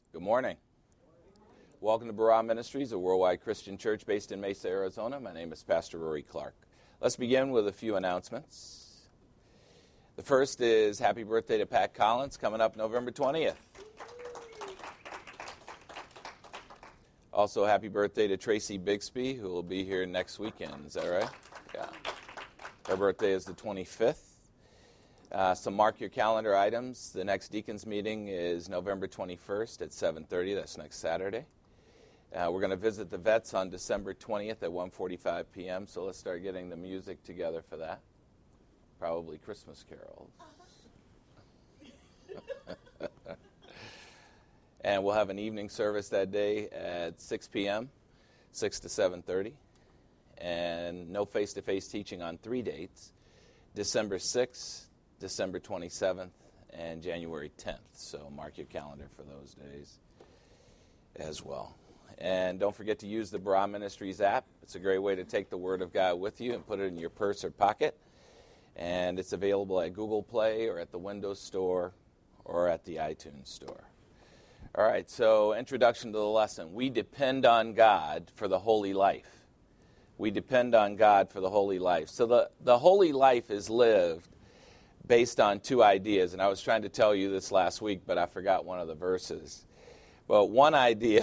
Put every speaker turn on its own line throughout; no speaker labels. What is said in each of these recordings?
Good morning. Welcome to Barah Ministries, a worldwide Christian church based in Mesa, Arizona. My name is Pastor Rory Clark. Let's begin with a few announcements. The first is happy birthday to Pat Collins, coming up November 20th. Also, happy birthday to Tracy Bixby, who will be here next weekend. Is that right? Yeah. Her birthday is the 25th. Some mark your calendar items. The next deacons meeting is November 21st at 7:30. That's next Saturday. We're going to visit the vets on December 20th at 1:45 p.m., so let's start getting the music together for that. Probably Christmas carols. And we'll have an evening service that day at 6 p.m., 6 to 7:30. And no face-to-face teaching on 3 dates, December 6th, December 27th, and January 10th. So mark your calendar for those days as well. And don't forget to use the Barah Ministries app. It's a great way to take the Word of God with you and put it in your purse or pocket. And it's available at Google Play or at the Windows Store or at the iTunes Store. All right, so introduction to the lesson. We depend on God for the holy life. We depend on God for the holy life. So the holy life is lived based on two ideas, and I was trying to tell you this last week, but I forgot one of the verses. But one idea,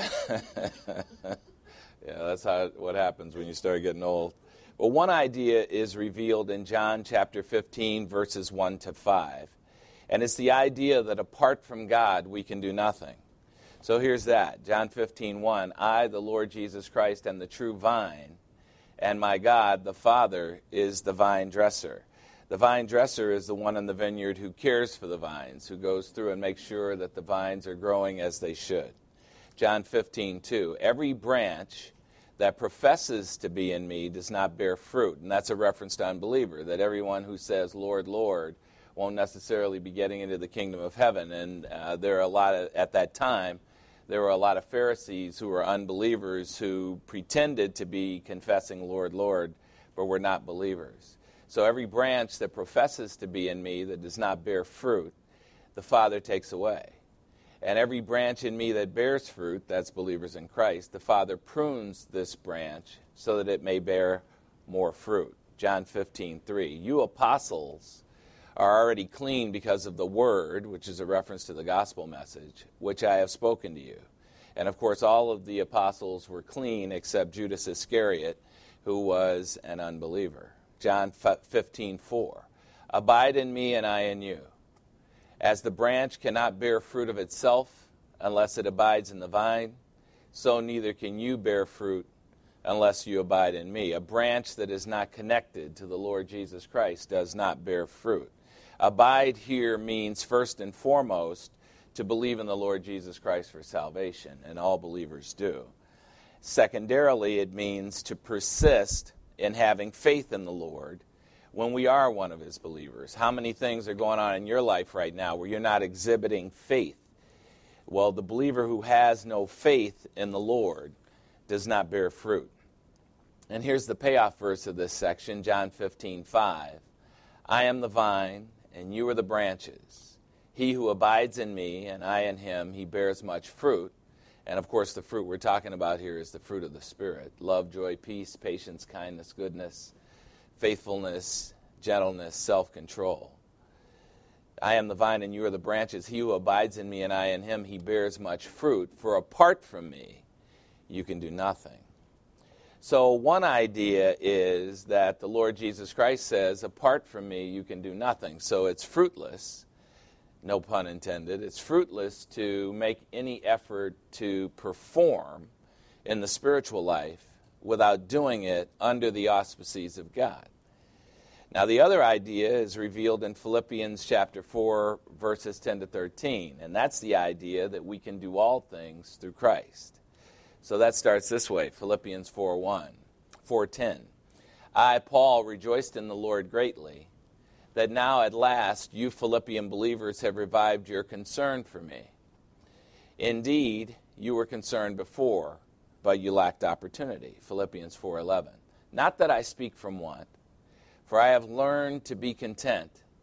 that's what happens when you start getting old. But one idea is revealed in John chapter 15, verses 1 to 5. And it's the idea that apart from God, we can do nothing. So here's that, John 15:1, I, the Lord Jesus Christ, am the true vine, and my God, the Father, is the vine dresser. The vine dresser is the one in the vineyard who cares for the vines, who goes through and makes sure that the vines are growing as they should. John 15:2, every branch that professes to be in me does not bear fruit. And that's a reference to unbeliever, that everyone who says, Lord, Lord, won't necessarily be getting into the kingdom of heaven. And at that time, there were a lot of Pharisees who were unbelievers who pretended to be confessing, Lord, Lord, but were not believers. So every branch that professes to be in me that does not bear fruit, the Father takes away. And every branch in me that bears fruit, that's believers in Christ, the Father prunes this branch so that it may bear more fruit. John 15:3, you apostles are already clean because of the word, which is a reference to the gospel message, which I have spoken to you. And of course, all of the apostles were clean except Judas Iscariot, who was an unbeliever. John 15:4, abide in me and I in you. As the branch cannot bear fruit of itself unless it abides in the vine, so neither can you bear fruit unless you abide in me. A branch that is not connected to the Lord Jesus Christ does not bear fruit. Abide here means first and foremost to believe in the Lord Jesus Christ for salvation, and all believers do. Secondarily, it means to persist in having faith in the Lord when we are one of his believers. How many things are going on in your life right now where you're not exhibiting faith? Well, the believer who has no faith in the Lord does not bear fruit. And here's the payoff verse of this section, John 15:5. I am the vine, and you are the branches. He who abides in me, and I in him, he bears much fruit. And of course, the fruit we're talking about here is the fruit of the Spirit. Love, joy, peace, patience, kindness, goodness, faithfulness, gentleness, self-control. I am the vine and you are the branches. He who abides in me and I in him, he bears much fruit. For apart from me, you can do nothing. So one idea is that the Lord Jesus Christ says, apart from me, you can do nothing. So it's fruitless, no pun intended, it's fruitless to make any effort to perform in the spiritual life without doing it under the auspices of God. Now, the other idea is revealed in Philippians chapter 4, verses 10 to 13, and that's the idea that we can do all things through Christ. So that starts this way, Philippians 4:10. I, Paul, rejoiced in the Lord greatly, that now at last you Philippian believers have revived your concern for me. Indeed, you were concerned before, but you lacked opportunity. Philippians 4:11. Not that I speak from want, for I have learned to be content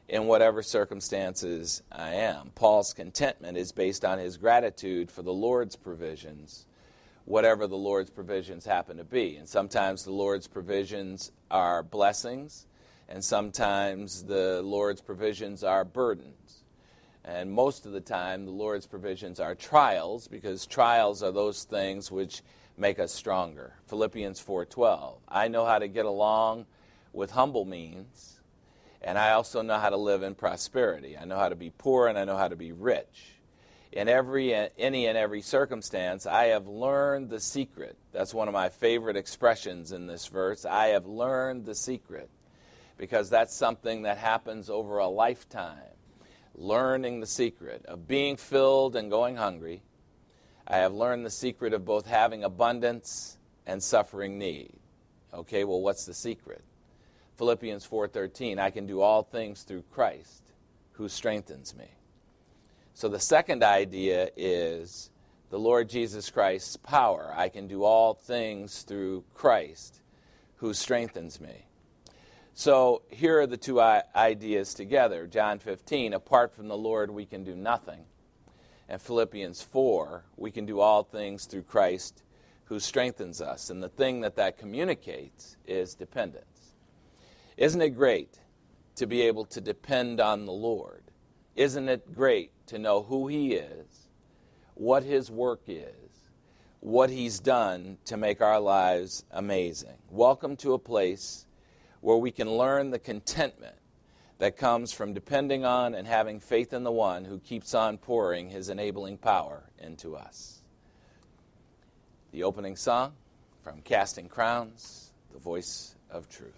in whatever circumstances I am. Paul's contentment is based on his gratitude for the Lord's provisions, whatever the Lord's provisions happen to be. And sometimes the Lord's provisions are blessings, and sometimes the Lord's provisions are burdens. And most of the time, the Lord's provisions are trials, because trials are those things which make us stronger. Philippians 4:12. I know how to get along with humble means, and I also know how to live in prosperity. I know how to be poor, and I know how to be rich. In any and every circumstance, I have learned the secret. That's one of my favorite expressions in this verse. I have learned the secret, because that's something that happens over a lifetime. Learning the secret of being filled and going hungry. I have learned the secret of both having abundance and suffering need. Okay, well, what's the secret? Philippians 4:13, I can do all things through Christ who strengthens me. So the second idea is the Lord Jesus Christ's power. I can do all things through Christ who strengthens me. So here are the two ideas together. John 15, apart from the Lord we can do nothing. And Philippians 4, we can do all things through Christ who strengthens us. And the thing that communicates is dependence. Isn't it great to be able to depend on the Lord? Isn't it great to know who He is, what His work is, what He's done to make our lives amazing? Welcome to a place where we can learn the contentment that comes from depending on and having faith in the one who keeps on pouring His enabling power into us. The opening song from Casting Crowns, The Voice of Truth.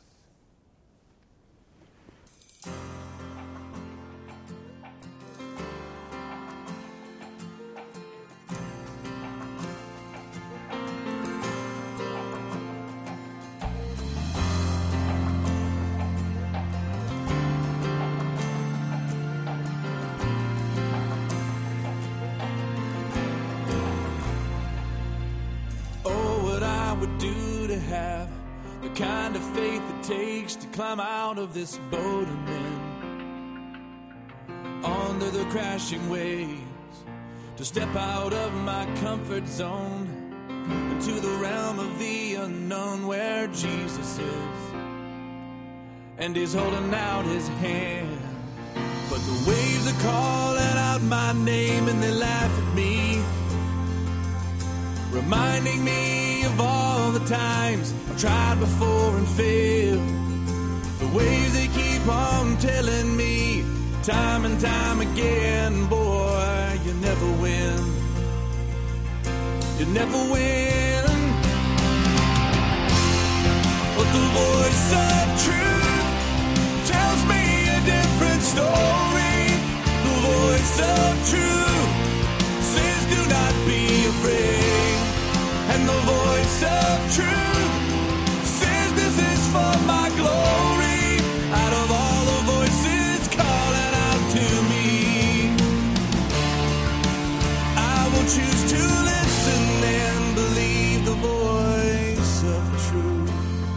Have the kind of faith it takes to climb out of this boat I'm in, under the crashing waves, to step out of my comfort zone into the realm of the unknown where Jesus is, and He's holding out His hand. But the waves are calling out my name and they laugh at me, reminding me of all the times I've tried before and failed. The waves they keep on telling me time and time again, boy, you never win. You never win. But the voice of truth tells me a different story. The voice of truth says do not be afraid. And the voice of truth says this is for my glory. Out of all the voices calling out to me, I will choose to listen and believe the voice of truth.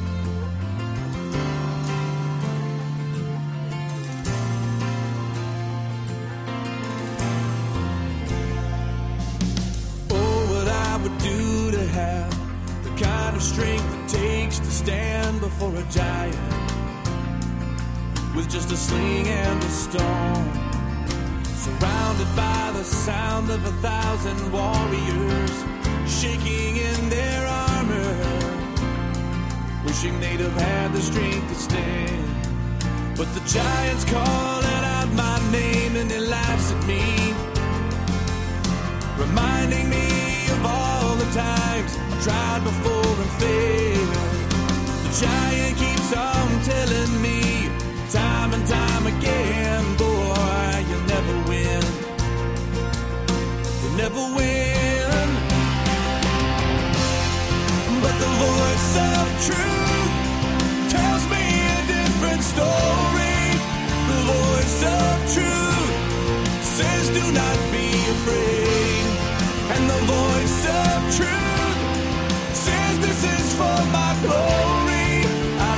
Oh, what I would do to have the kind of strength it takes to stand before a giant with just a sling and a stone, surrounded by the sound of 1,000 warriors shaking in their armor, wishing they'd have had the strength to stand. But the giant's calling out my name and he laughs at me, reminding me of all the times I've tried before and failed. The giant keeps on telling me time and time again, boy, you'll never win. You'll never win. But the voice of truth tells me a different story. The voice of truth says do not be afraid. And the voice of truth says this is for my glory.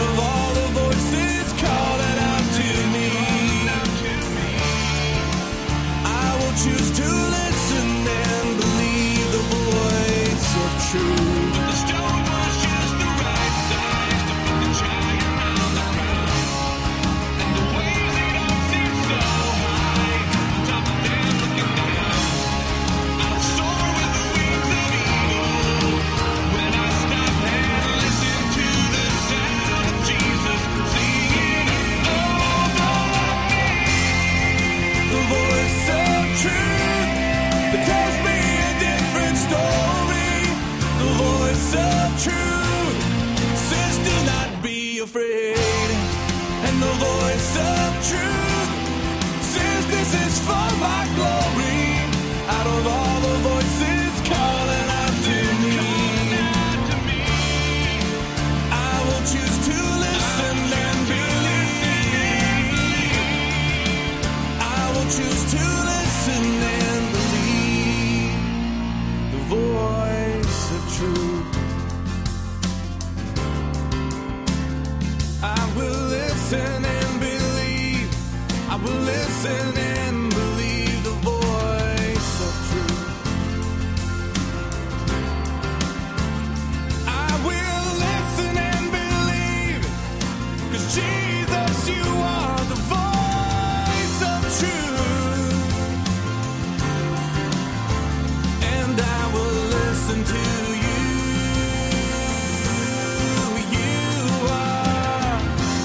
choose to listen and believe the voice of truth. The stone was just the right size to put the giant on the ground. And the waves they don't seem so high. On top of them looking down. I'll soar with the wings of eagle. When I stop and listen to the sound of Jesus singing over me. The voice of truth that tells me a different story. The voice of truth says do not be afraid. And the voice of truth says this is for my glory. Out of all the voices calling out to me, I will choose to listen and believe. I will choose to listen and believe the voice of truth. I will listen and believe. I will listen and believe the voice of truth. I will listen and believe, 'cause Jesus, you are the voice of truth. And I will listen to you. You are.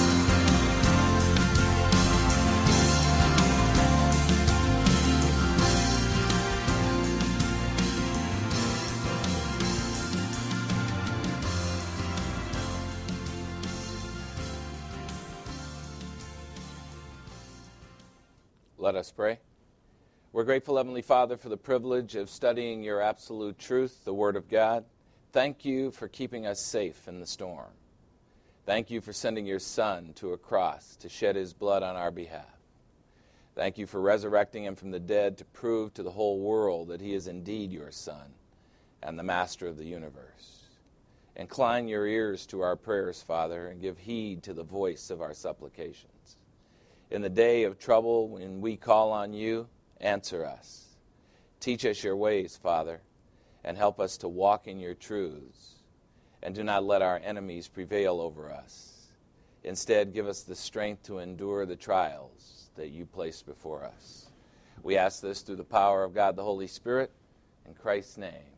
Let us pray. We're grateful, Heavenly Father, for the privilege of studying your absolute truth, the Word of God. Thank you for keeping us safe in the storm. Thank you for sending your Son to a cross to shed his blood on our behalf. Thank you for resurrecting him from the dead to prove to the whole world that he is indeed your Son and the Master of the universe. Incline your ears to our prayers, Father, and give heed to the voice of our supplications. In the day of trouble, when we call on you, answer us. Teach us your ways, Father, and help us to walk in your truths. And do not let our enemies prevail over us. Instead, give us the strength to endure the trials that you place before us. We ask this through the power of God the Holy Spirit, in Christ's name.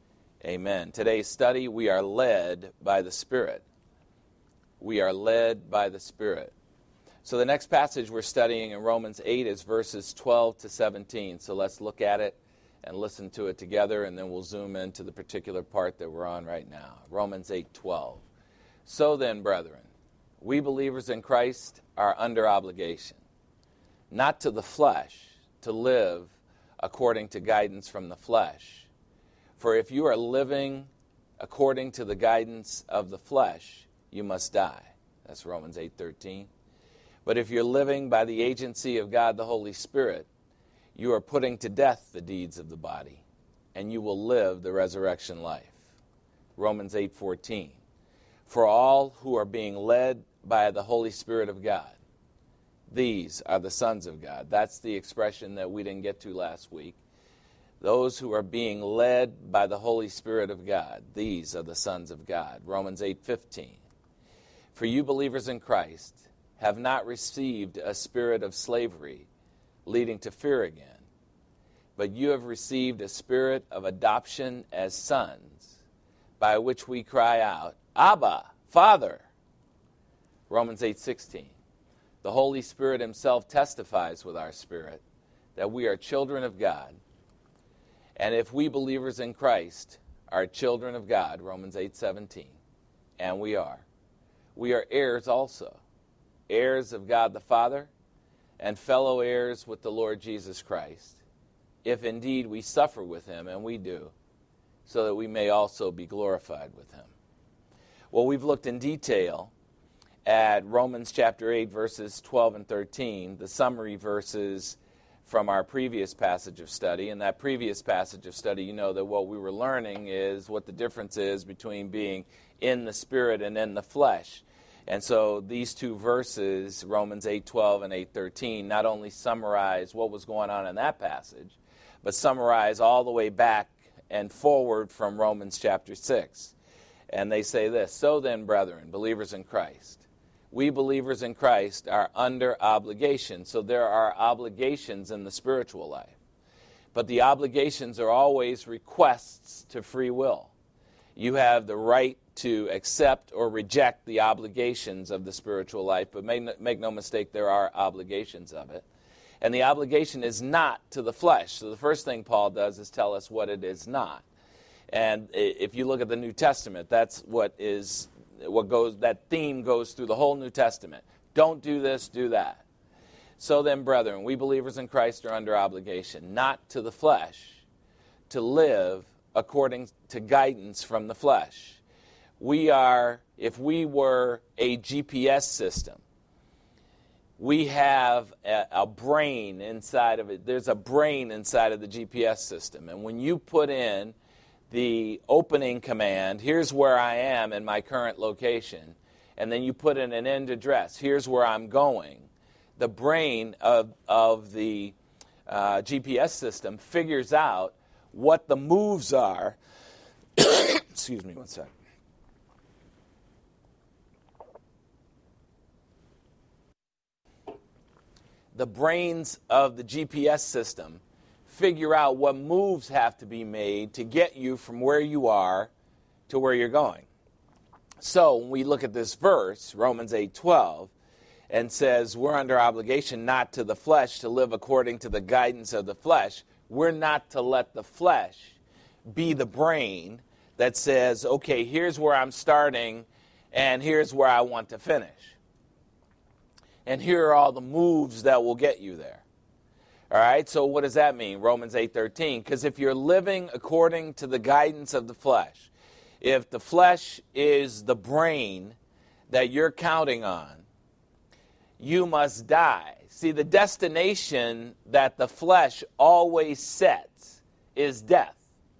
Amen. Today's study, we are led by the Spirit. We are led by the Spirit. So the next passage we're studying in Romans 8 is verses 12 to 17. So let's look at it and listen to it together, and then we'll zoom into the particular part that we're on right now. Romans 8:12. So then, brethren, we believers in Christ are under obligation, not to the flesh, to live according to guidance from the flesh. For if you are living according to the guidance of the flesh, you must die. That's Romans 8:13. But if you're living by the agency of God the Holy Spirit, you are putting to death the deeds of the body, and you will live the resurrection life. Romans 8:14. For all who are being led by the Holy Spirit of God, these are the sons of God. That's the expression that we didn't get to last week. Those who are being led by the Holy Spirit of God, these are the sons of God. Romans 8:15. For you believers in Christ have not received a spirit of slavery leading to fear again, but you have received a spirit of adoption as sons, by which we cry out, Abba, Father. Romans 8:16. The Holy Spirit himself testifies with our spirit that we are children of God. And if we believers in Christ are children of God, Romans 8:17, and we are heirs also, heirs of God the Father, and fellow heirs with the Lord Jesus Christ, if indeed we suffer with him, and we do, so that we may also be glorified with him. Well, we've looked in detail at Romans chapter 8, verses 12 and 13, the summary verses from our previous passage of study. In that previous passage of study, you know that what we were learning is what the difference is between being in the Spirit and in the flesh. And so these two verses, Romans 8:12 and 8:13, not only summarize what was going on in that passage, but summarize all the way back and forward from Romans chapter 6. And they say this: so then, brethren, believers in Christ, we believers in Christ are under obligation. So there are obligations in the spiritual life. But the obligations are always requests to free will. You have the right to accept or reject the obligations of the spiritual life, but make no mistake, there are obligations of it. And the obligation is not to the flesh. So the first thing Paul does is tell us what it is not. And if you look at the New Testament, that's that theme goes through the whole New Testament. Don't do this, do that. So then, brethren, we believers in Christ are under obligation, not to the flesh, to live according to guidance from the flesh. If we were a GPS system, we have a brain inside of it. There's a brain inside of the GPS system. And when you put in the opening command, here's where I am in my current location, and then you put in an end address, here's where I'm going, the brain of the GPS system figures out what the moves are. Excuse me one second. The brains of the GPS system figure out what moves have to be made to get you from where you are to where you're going. So when we look at this verse, Romans 8:12, and says we're under obligation not to the flesh to live according to the guidance of the flesh, we're not to let the flesh be the brain that says, okay, here's where I'm starting and here's where I want to finish. And here are all the moves that will get you there. All right, so what does that mean? Romans 8:13. Because if you're living according to the guidance of the flesh, if the flesh is the brain that you're counting on, you must die. See, the destination that the flesh always sets is death.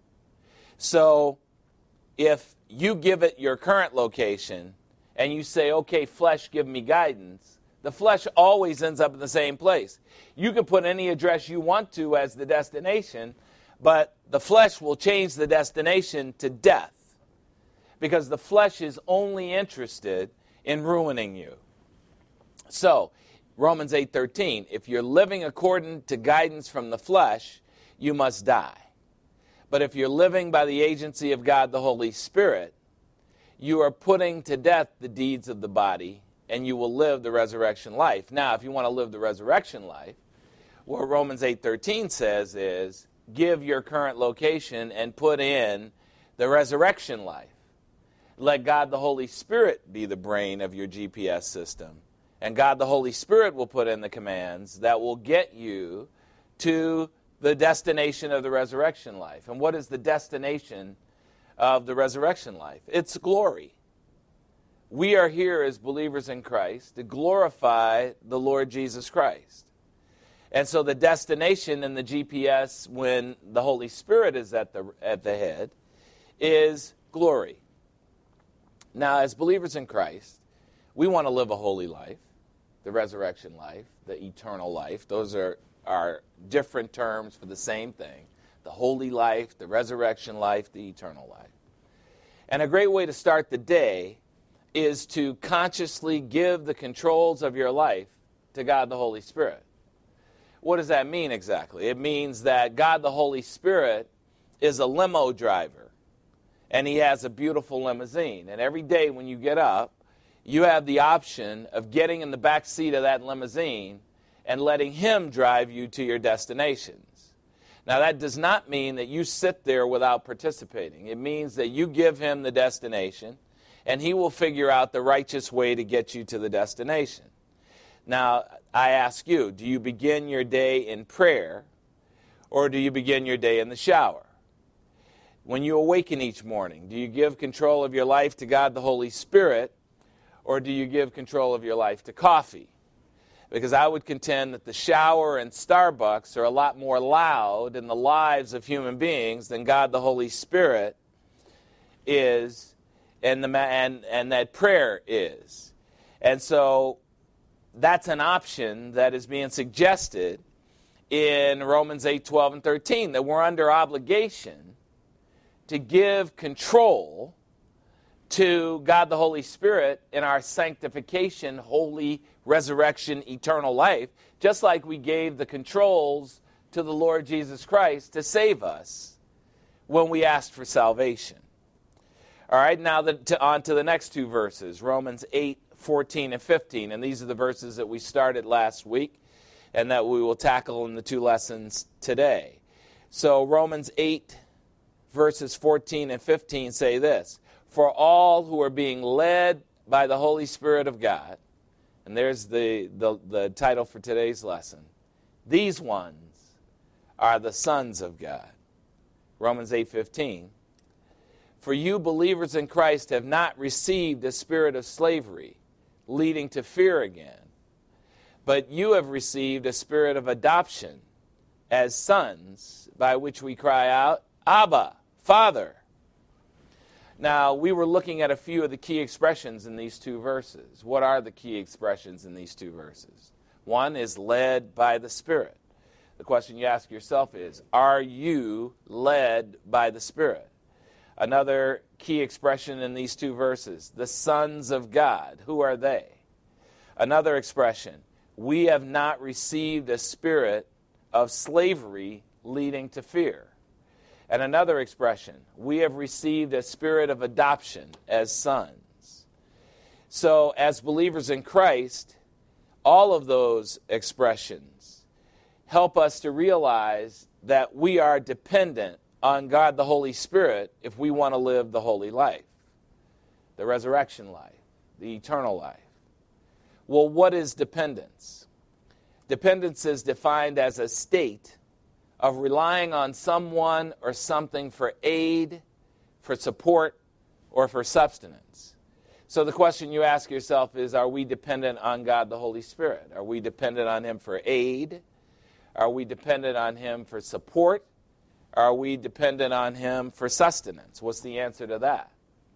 So if you give it your current location and you say, okay, flesh, give me guidance, the flesh always ends up in the same place. You can put any address you want to as the destination, but the flesh will change the destination to death because the flesh is only interested in ruining you. So, Romans 8:13, if you're living according to guidance from the flesh, you must die. But if you're living by the agency of God the Holy Spirit, you are putting to death the deeds of the body, and you will live the resurrection life. Now, if you want to live the resurrection life, what Romans 8:13 says is, give your current location and put in the resurrection life. Let God the Holy Spirit be the brain of your GPS system. And God the Holy Spirit will put in the commands that will get you to the destination of the resurrection life. And what is the destination of the resurrection life? It's glory. We are here as believers in Christ to glorify the Lord Jesus Christ. And so the destination in the GPS when the Holy Spirit is at the head is glory. Now, as believers in Christ, we want to live a holy life, the resurrection life, the eternal life. Those are different terms for the same thing. The holy life, the resurrection life, the eternal life. And a great way to start the day is to consciously give the controls of your life to God the Holy Spirit. What does that mean exactly? It means that God the Holy Spirit is a limo driver, and he has a beautiful limousine. And every day when you get up, you have the option of getting in the back seat of that limousine and letting him drive you to your destinations. Now, that does not mean that you sit there without participating. It means that you give him the destination, and he will figure out the righteous way to get you to the destination. Now, I ask you, do you begin your day in prayer, or do you begin your day in the shower? When you awaken each morning, do you give control of your life to God the Holy Spirit, or do you give control of your life to coffee? Because I would contend that the shower and Starbucks are a lot more loud in the lives of human beings than God the Holy Spirit is, and that prayer is. And so that's an option that is being suggested in Romans 8, 12, and 13, that we're under obligation to give control to God the Holy Spirit in our sanctification, holy resurrection, eternal life, just like we gave the controls to the Lord Jesus Christ to save us when we asked for salvation. All right, now on to the next two verses, Romans 8, 14 and 15. And these are the verses that we started last week and that we will tackle in the two lessons today. So Romans 8, verses 14 and 15 say this: "For all who are being led by the Holy Spirit of God," and there's the title for today's lesson, "these ones are the sons of God." Romans 8:15. "For you believers in Christ have not received a spirit of slavery, leading to fear again, but you have received a spirit of adoption as sons, by which we cry out, Abba, Father." Now, we were looking at a few of the key expressions in these two verses. What are the key expressions in these two verses? One is led by the Spirit. The question you ask yourself is, are you led by the Spirit? Another key expression in these two verses, the sons of God. Who are they? Another expression, we have not received a spirit of slavery leading to fear. And another expression, we have received a spirit of adoption as sons. So as believers in Christ, all of those expressions help us to realize that we are dependent on God the Holy Spirit if we want to live the holy life, the resurrection life, the eternal life. Well, what is dependence? Dependence is defined as a state of relying on someone or something for aid, for support, or for subsistence. So the question you ask yourself is, are we dependent on God the Holy Spirit? Are we dependent on Him for aid? Are we dependent on Him for support? Are we dependent on Him for sustenance? What's the answer to that?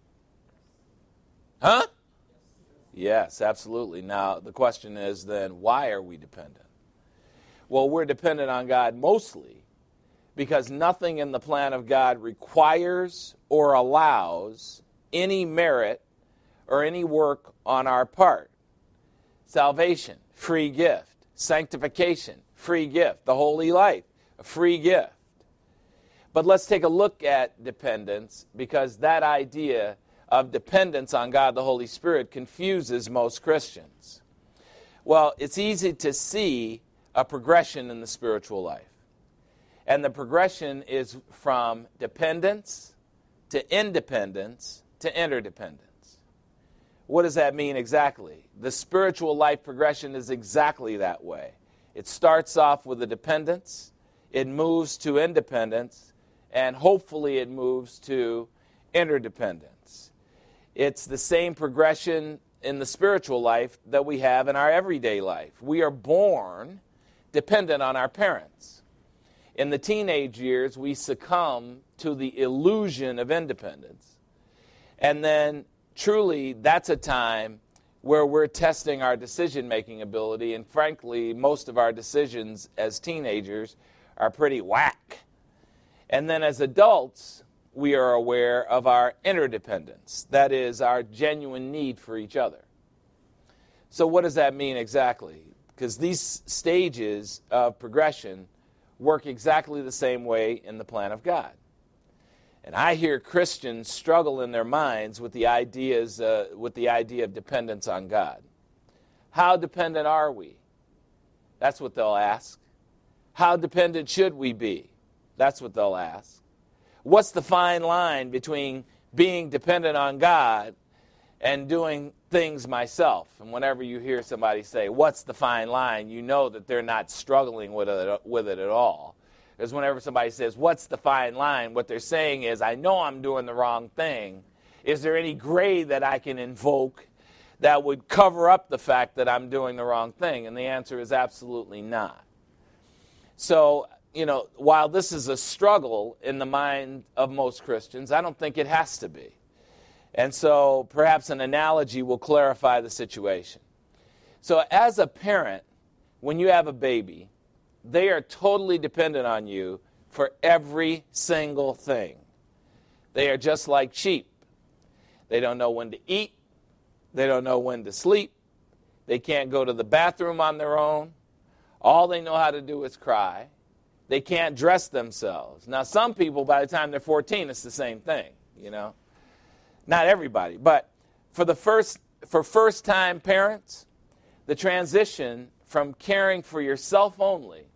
Huh? Yes, absolutely. Now, the question is then, why are we dependent? Well, we're dependent on God mostly because nothing in the plan of God requires or allows any merit or any work on our part. Salvation, free gift. Sanctification, free gift. The holy life, a free gift. But let's take a look at dependence, because that idea of dependence on God the Holy Spirit confuses most Christians. Well, it's easy to see a progression in the spiritual life. And the progression is from dependence to independence to interdependence. What does that mean exactly? The spiritual life progression is exactly that way. It starts off with a dependence, it moves to independence, and hopefully it moves to interdependence. It's the same progression in the spiritual life that we have in our everyday life. We are born dependent on our parents. In the teenage years, we succumb to the illusion of independence. And then, truly, that's a time where we're testing our decision-making ability, and frankly, most of our decisions as teenagers are pretty whack. And then as adults, we are aware of our interdependence, that is, our genuine need for each other. So what does that mean exactly? Because these stages of progression work exactly the same way in the plan of God. And I hear Christians struggle in their minds with the idea of dependence on God. How dependent are we? That's what they'll ask. How dependent should we be? That's what they'll ask. What's the fine line between being dependent on God and doing things myself? And whenever you hear somebody say, what's the fine line, you know that they're not struggling with it at all. Because whenever somebody says, what's the fine line, what they're saying is, I know I'm doing the wrong thing. Is there any grade that I can invoke that would cover up the fact that I'm doing the wrong thing? And the answer is absolutely not. So, while this is a struggle in the mind of most Christians, I don't think it has to be. And so perhaps an analogy will clarify the situation. So as a parent, when you have a baby, they are totally dependent on you for every single thing. They are just like sheep. They don't know when to eat. They don't know when to sleep. They can't go to the bathroom on their own. All they know how to do is cry. They can't dress themselves. Now, some people, by the time they're 14, it's the same thing, you know. Not everybody, but for first-time parents, the transition from caring for yourself only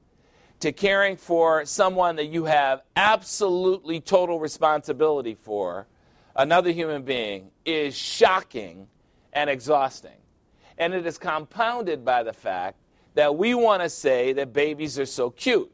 to caring for someone that you have absolutely total responsibility for, another human being, is shocking and exhausting. And it is compounded by the fact that we want to say that babies are so cute,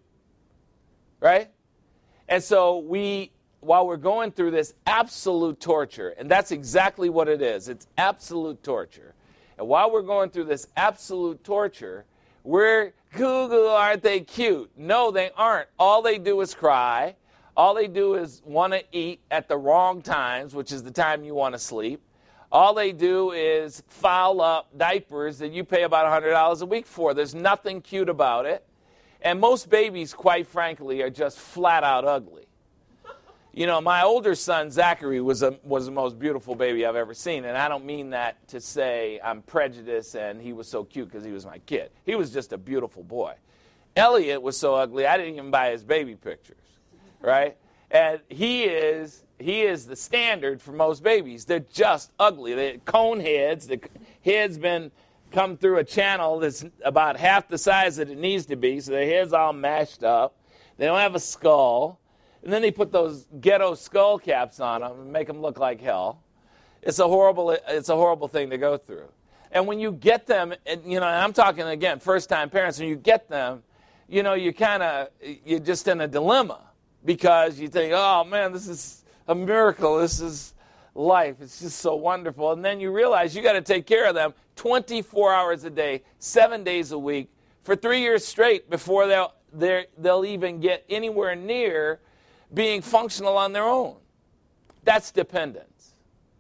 right? And so while we're going through this absolute torture, and that's exactly what it is, it's absolute torture. And while we're going through this absolute torture, we're, Google, aren't they cute? No, they aren't. All they do is cry. All they do is want to eat at the wrong times, which is the time you want to sleep. All they do is foul up diapers that you pay about $100 a week for. There's nothing cute about it. And most babies, quite frankly, are just flat out ugly. You know, my older son, Zachary, was the most beautiful baby I've ever seen. And I don't mean that to say I'm prejudiced and he was so cute because he was my kid. He was just a beautiful boy. Elliot was so ugly, I didn't even buy his baby pictures, right? And he is the standard for most babies. They're just ugly. They're cone heads. The head's been come through a channel that's about half the size that it needs to be, so their head's all mashed up. They don't have a skull. And then they put those ghetto skull caps on them and make them look like hell. It's a horrible thing to go through. And when you get them, and I'm talking again, first-time parents, when you get them, you're just in a dilemma because you think, oh man, this is a miracle. This is life. It's just so wonderful. And then you realize you got to take care of them 24 hours a day, 7 days a week, for 3 years straight before they'll even get anywhere near being functional on their own. That's dependence.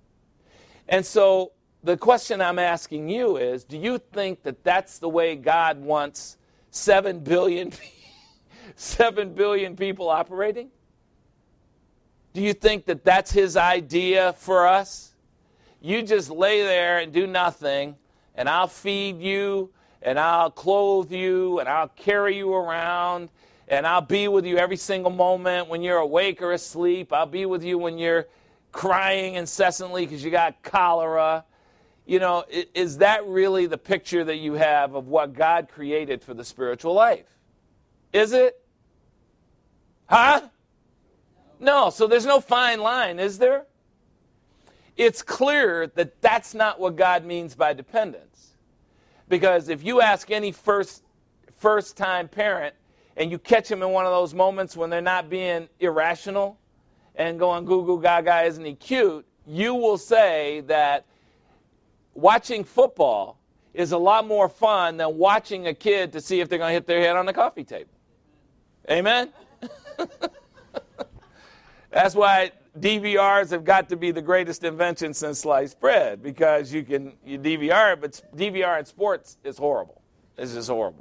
And so the question I'm asking you is, do you think that that's the way God wants 7 billion people operating? Do you think that that's his idea for us? You just lay there and do nothing, and I'll feed you, and I'll clothe you, and I'll carry you around, and I'll be with you every single moment when you're awake or asleep. I'll be with you when you're crying incessantly because you got cholera. Is that really the picture that you have of what God created for the spiritual life? Is it? Huh? No, so there's no fine line, is there? It's clear that that's not what God means by dependence. Because if you ask any first-time parent, and you catch them in one of those moments when they're not being irrational and going goo goo gaga, isn't he cute, you will say that watching football is a lot more fun than watching a kid to see if they're going to hit their head on the coffee table. Amen? That's why DVRs have got to be the greatest invention since sliced bread, because you DVR it, but DVR in sports is horrible. It's just horrible.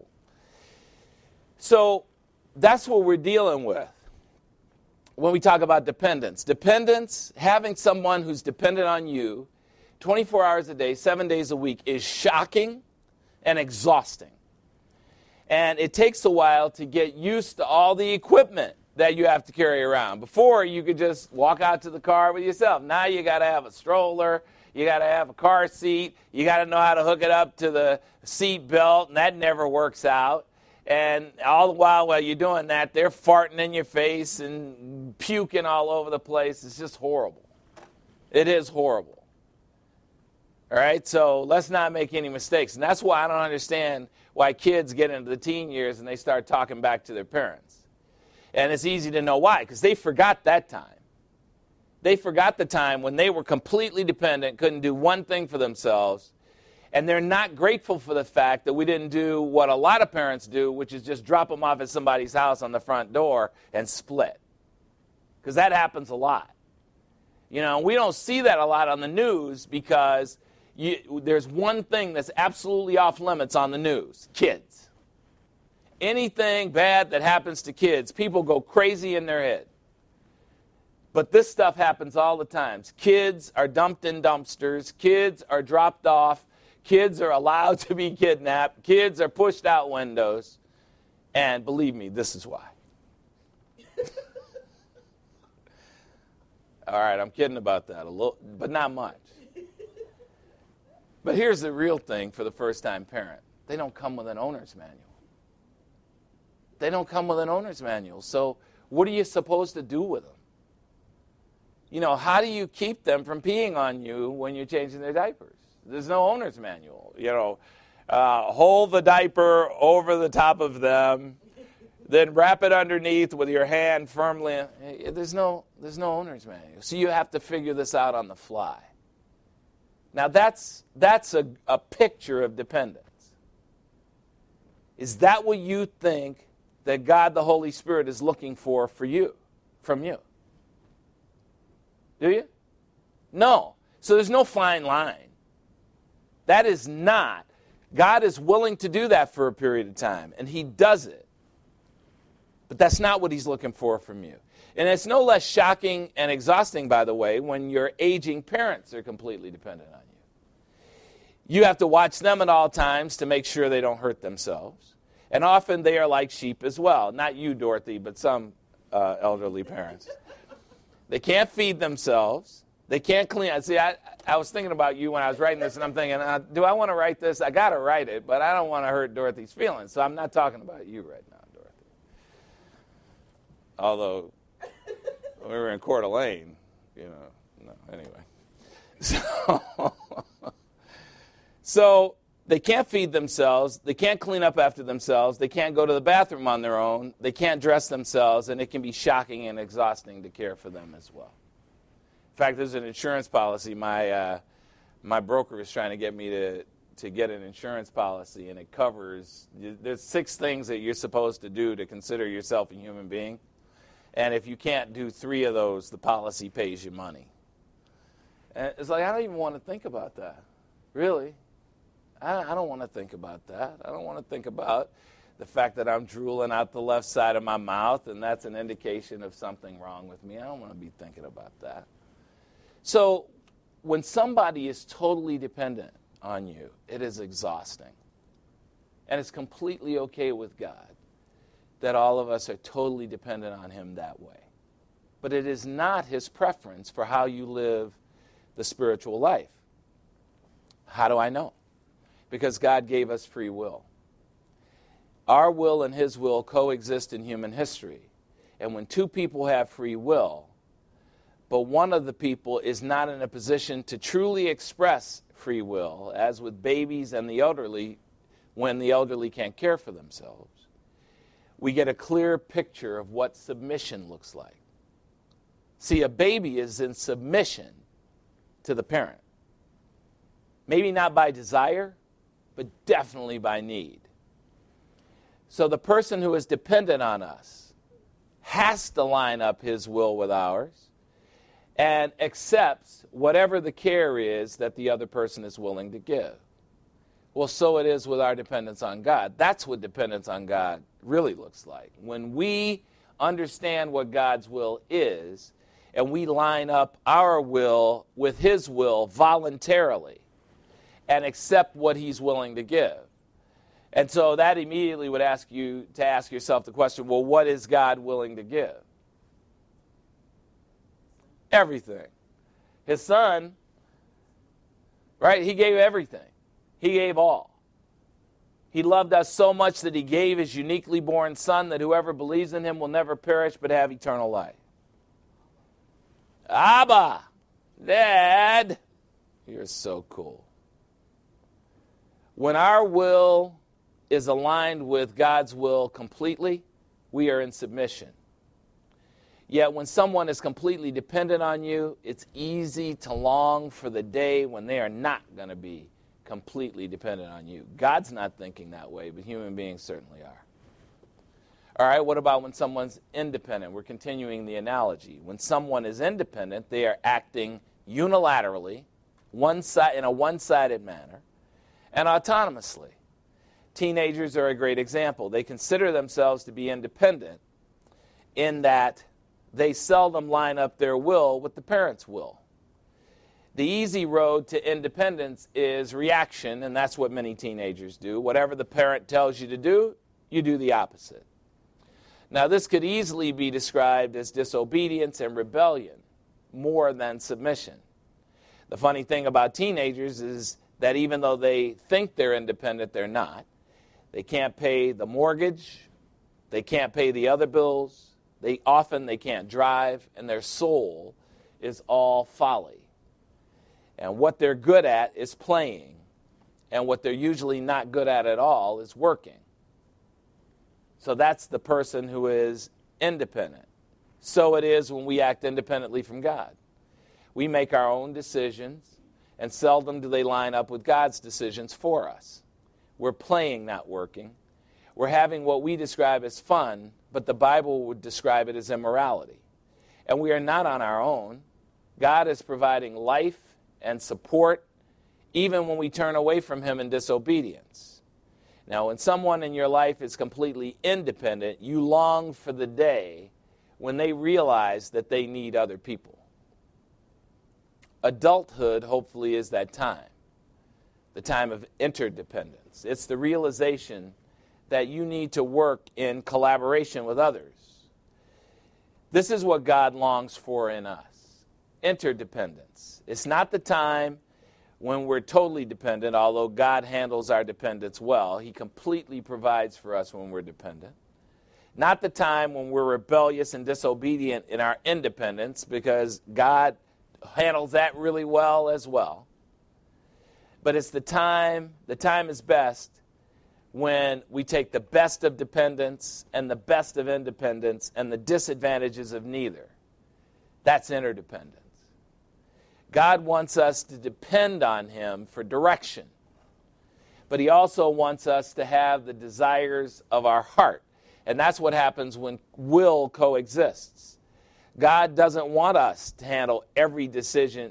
So that's what we're dealing with when we talk about dependence. Dependence, having someone who's dependent on you 24 hours a day, 7 days a week, is shocking and exhausting. And it takes a while to get used to all the equipment that you have to carry around. Before, you could just walk out to the car with yourself. Now you got to have a stroller. You got to have a car seat. You got to know how to hook it up to the seat belt, and that never works out. And all the while you're doing that, they're farting in your face and puking all over the place. It's just horrible. It is horrible. All right, so let's not make any mistakes. And that's why I don't understand why kids get into the teen years and they start talking back to their parents. And it's easy to know why, because they forgot that time. They forgot the time when they were completely dependent, couldn't do one thing for themselves. And they're not grateful for the fact that we didn't do what a lot of parents do, which is just drop them off at somebody's house on the front door and split. Because that happens a lot. You know, we don't see that a lot on the news because there's one thing that's absolutely off limits on the news: kids. Anything bad that happens to kids, people go crazy in their head. But this stuff happens all the time. Kids are dumped in dumpsters. Kids are dropped off. Kids are allowed to be kidnapped. Kids are pushed out windows. And believe me, this is why. All right, I'm kidding about that a little, but not much. But here's the real thing for the first-time parent. They don't come with an owner's manual. They don't come with an owner's manual. So what are you supposed to do with them? You know, how do you keep them from peeing on you when you're changing their diapers? There's no owner's manual. You know, hold the diaper over the top of them, then wrap it underneath with your hand firmly. There's no owner's manual. So you have to figure this out on the fly. Now that's a picture of dependence. Is that what you think that God the Holy Spirit is looking for you, from you? Do you? No. So there's no fine line. That is not. God is willing to do that for a period of time, and he does it. But that's not what he's looking for from you. And it's no less shocking and exhausting, by the way, when your aging parents are completely dependent on you. You have to watch them at all times to make sure they don't hurt themselves. And often they are like sheep as well. Not you, Dorothy, but some elderly parents. They can't feed themselves. They can't clean. See, I was thinking about you when I was writing this, and I'm thinking, do I want to write this? I got to write it, but I don't want to hurt Dorothy's feelings, so I'm not talking about you right now, Dorothy. Although, we were in Coeur d'Alene, you know, no, anyway. So they can't feed themselves. They can't clean up after themselves. They can't go to the bathroom on their own. They can't dress themselves, and it can be shocking and exhausting to care for them as well. In fact, there's an insurance policy. My broker is trying to get me to get an insurance policy, and it covers, there's 6 things that you're supposed to do to consider yourself a human being. And if you can't do 3 of those, the policy pays you money. And it's like, I don't even want to think about that. Really? I don't want to think about that. I don't want to think about the fact that I'm drooling out the left side of my mouth, and that's an indication of something wrong with me. I don't want to be thinking about that. So when somebody is totally dependent on you, it is exhausting. And it's completely okay with God that all of us are totally dependent on him that way. But it is not his preference for how you live the spiritual life. How do I know? Because God gave us free will. Our will and his will coexist in human history. And when 2 people have free will, but one of the people is not in a position to truly express free will, as with babies and the elderly, when the elderly can't care for themselves, we get a clear picture of what submission looks like. See, a baby is in submission to the parent. Maybe not by desire, but definitely by need. So the person who is dependent on us has to line up his will with ours and accepts whatever the care is that the other person is willing to give. Well, so it is with our dependence on God. That's what dependence on God really looks like. When we understand what God's will is, and we line up our will with his will voluntarily, and accept what he's willing to give. And so that immediately would ask you to ask yourself the question, well, what is God willing to give? Everything. His son, right, he gave everything. He gave all. He loved us so much that he gave his uniquely born son that whoever believes in him will never perish but have eternal life. Abba, Dad, you're so cool. When our will is aligned with God's will completely, we are in submission. Yet when someone is completely dependent on you, it's easy to long for the day when they are not going to be completely dependent on you. God's not thinking that way, but human beings certainly are. All right, what about when someone's independent? We're continuing the analogy. When someone is independent, they are acting unilaterally, in a one-sided manner, and autonomously. Teenagers are a great example. They consider themselves to be independent in that they seldom line up their will with the parents' will. The easy road to independence is reaction, and that's what many teenagers do. Whatever the parent tells you to do, you do the opposite. Now, this could easily be described as disobedience and rebellion more than submission. The funny thing about teenagers is that even though they think they're independent, they're not. They can't pay the mortgage. They can't pay the other bills. They can't drive, and their soul is all folly. And what they're good at is playing, and what they're usually not good at all is working. So that's the person who is independent. So it is when we act independently from God. We make our own decisions, and seldom do they line up with God's decisions for us. We're playing, not working. We're having what we describe as fun, but the Bible would describe it as immorality. And we are not on our own. God is providing life and support even when we turn away from him in disobedience. Now, when someone in your life is completely independent, you long for the day when they realize that they need other people. Adulthood, hopefully, is that time, the time of interdependence. It's the realization that you need to work in collaboration with others. This is what God longs for in us, interdependence. It's not the time when we're totally dependent, although God handles our dependence well. He completely provides for us when we're dependent. Not the time when we're rebellious and disobedient in our independence, because God handles that really well as well. But it's the time is best when we take the best of dependence and the best of independence and the disadvantages of neither. That's interdependence. God wants us to depend on him for direction, but he also wants us to have the desires of our heart. And that's what happens when will coexists. God doesn't want us to hand over every decision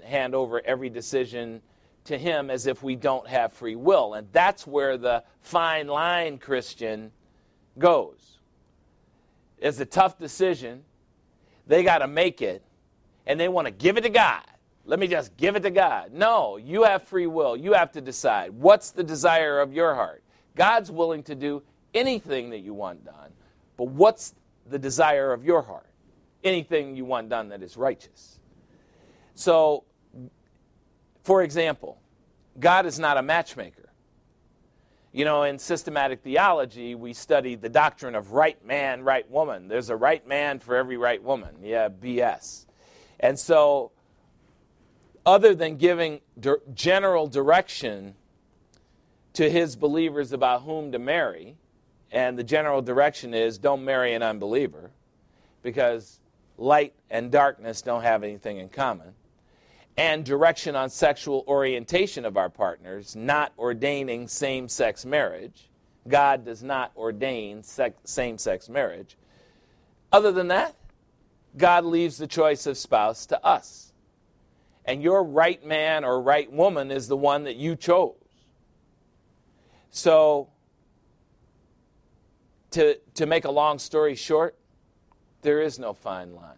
to him as if we don't have free will. And that's where the fine line Christian goes. It's a tough decision. They got to make it, and they want to give it to God. Let me just give it to God. No, you have free will. You have to decide. What's the desire of your heart? God's willing to do anything that you want done, but what's the desire of your heart? Anything you want done that is righteous. So, for example, God is not a matchmaker. You know, in systematic theology, we study the doctrine of right man, right woman. There's a right man for every right woman. Yeah, BS. And so, other than giving general direction to his believers about whom to marry, and the general direction is don't marry an unbeliever, because light and darkness don't have anything in common, and direction on sexual orientation of our partners, not ordaining same-sex marriage. God does not ordain same-sex marriage. Other than that, God leaves the choice of spouse to us. And your right man or right woman is the one that you chose. So, to make a long story short, there is no fine line.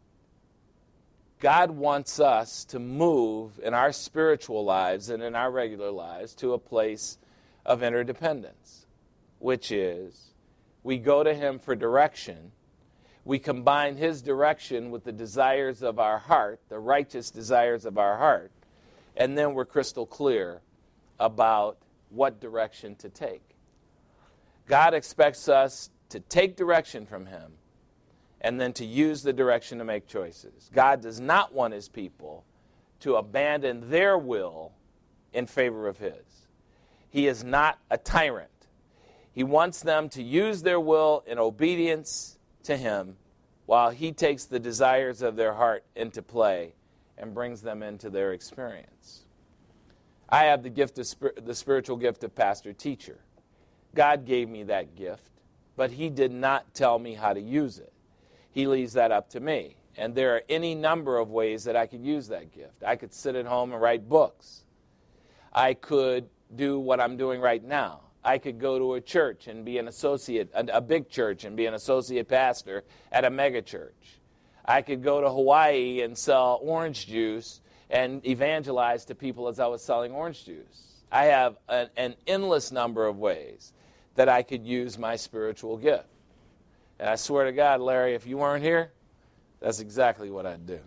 God wants us to move in our spiritual lives and in our regular lives to a place of interdependence, which is we go to him for direction. We combine his direction with the desires of our heart, the righteous desires of our heart, and then we're crystal clear about what direction to take. God expects us to take direction from him and then to use the direction to make choices. God does not want his people to abandon their will in favor of his. He is not a tyrant. He wants them to use their will in obedience to him while he takes the desires of their heart into play and brings them into their experience. I have the spiritual gift of pastor-teacher. God gave me that gift, but he did not tell me how to use it. He leaves that up to me. And there are any number of ways that I could use that gift. I could sit at home and write books. I could do what I'm doing right now. I could go to a church and be an associate, a big church, and be an associate pastor at a mega church. I could go to Hawaii and sell orange juice and evangelize to people as I was selling orange juice. I have an endless number of ways that I could use my spiritual gift. And I swear to God, Larry, if you weren't here, that's exactly what I'd do.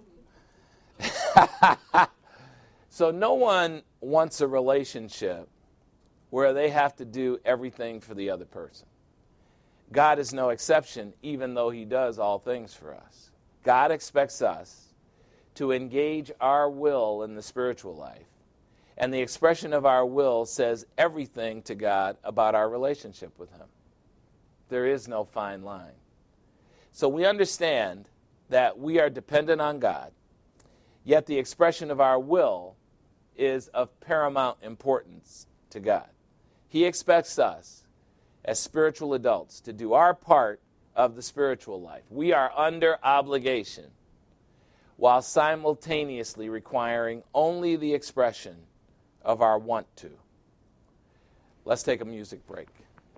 So no one wants a relationship where they have to do everything for the other person. God is no exception, even though he does all things for us. God expects us to engage our will in the spiritual life. And the expression of our will says everything to God about our relationship with him. There is no fine line. So we understand that we are dependent on God, yet the expression of our will is of paramount importance to God. He expects us, as spiritual adults, to do our part of the spiritual life. We are under obligation, while simultaneously requiring only the expression of our want to. Let's take a music break.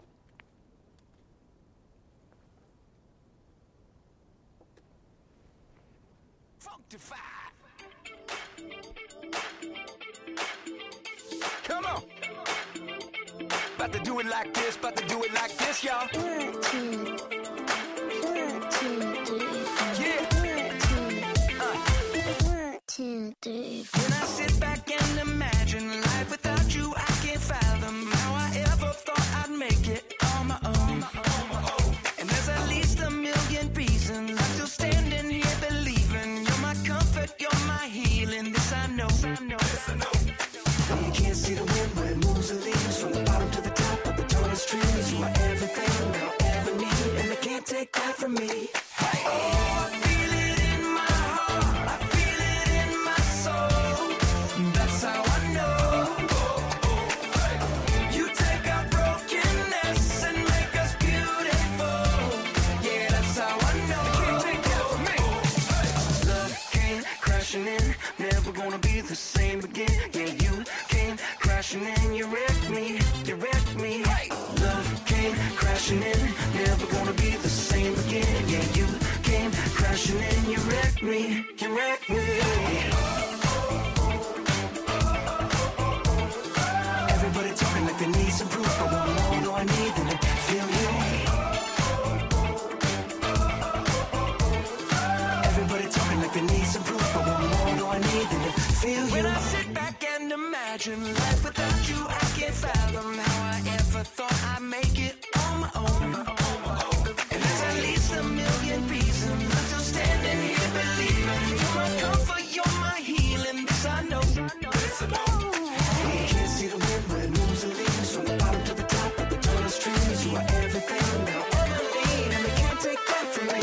Come on. About to do it like this, y'all. 1, 2, 3. When I sit back and imagine life without you, I can't fathom how I ever thought I'd make it on my own. And there's at least a million reasons I'm still standing here believing you're my comfort, you're my healing. This I know. You can't see the wind, but it moves the leaves from the bottom to the top of the tallest trees. You are everything I'll ever need, and they can't take that from me. Oh, I feel it in my heart, I feel it in my soul. That's how I know. You take our brokenness and make us beautiful. Yeah, that's how I know. They can't take that from me. Love came crashing in, never gonna be the same again. Yeah, you came crashing in, you wrecked me. Love came crashing in, never gonna be the same again. Yeah, you came crashing in, you wrecked me. Everybody talking like they need some proof, but one more do I need than to feel you. Everybody talking like they need some proof, but one more do I need than to feel you. When I sit back and imagine life without you, I can't fathom how I ever thought I'd make it on my own. And there's at least a million reasons I'm still standing here believing you're my comfort, you're my healing. This I know. You can't see the wind, but it moves the leaves from the bottom to the top of the tallest trees. You are everything I'll ever need, and they can't take that from me.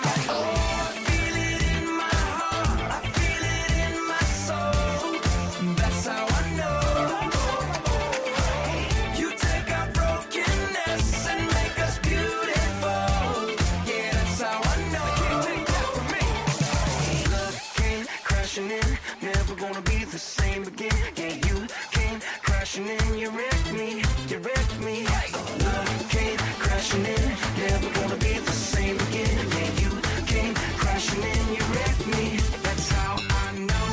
Same again, yeah, you came crashing in, you wrecked me. Love came crashing in, never gonna be the same again. Yeah, you came crashing in, you wrecked me. That's how I know.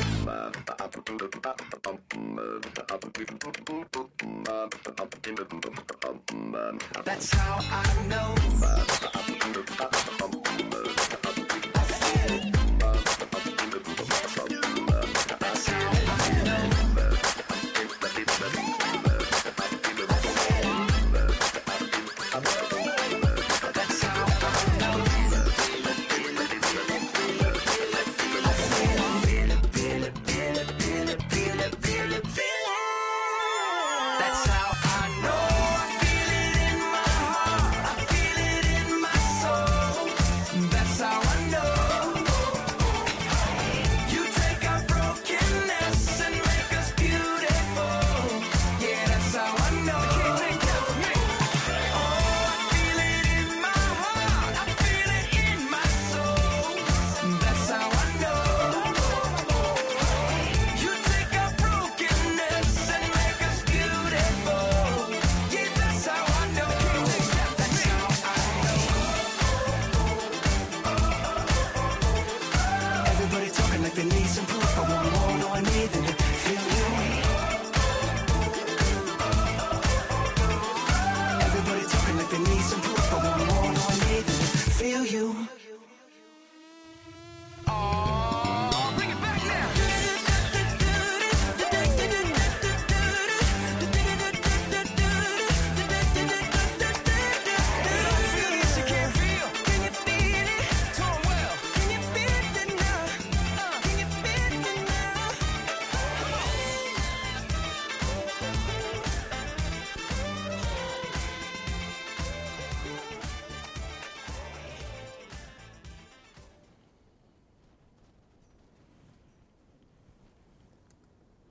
That's how I know. I feel it. Soul.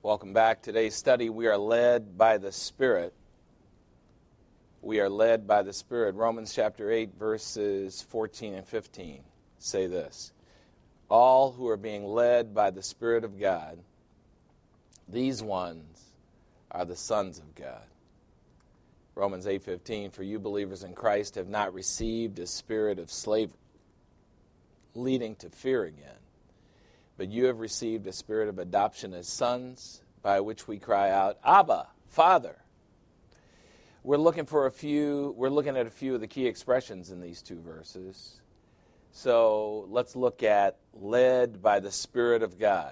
Welcome back. Today's study, we are led by the Spirit. We are led by the Spirit. Romans chapter 8, verses 14 and 15 say this. All who are being led by the Spirit of God, these ones are the sons of God. Romans 8:15, for you believers in Christ have not received a spirit of slavery, leading to fear again, but you have received a spirit of adoption as sons, by which we cry out, Abba, Father. We're looking at a few of the key expressions in these two verses. So let's look at led by the Spirit of God.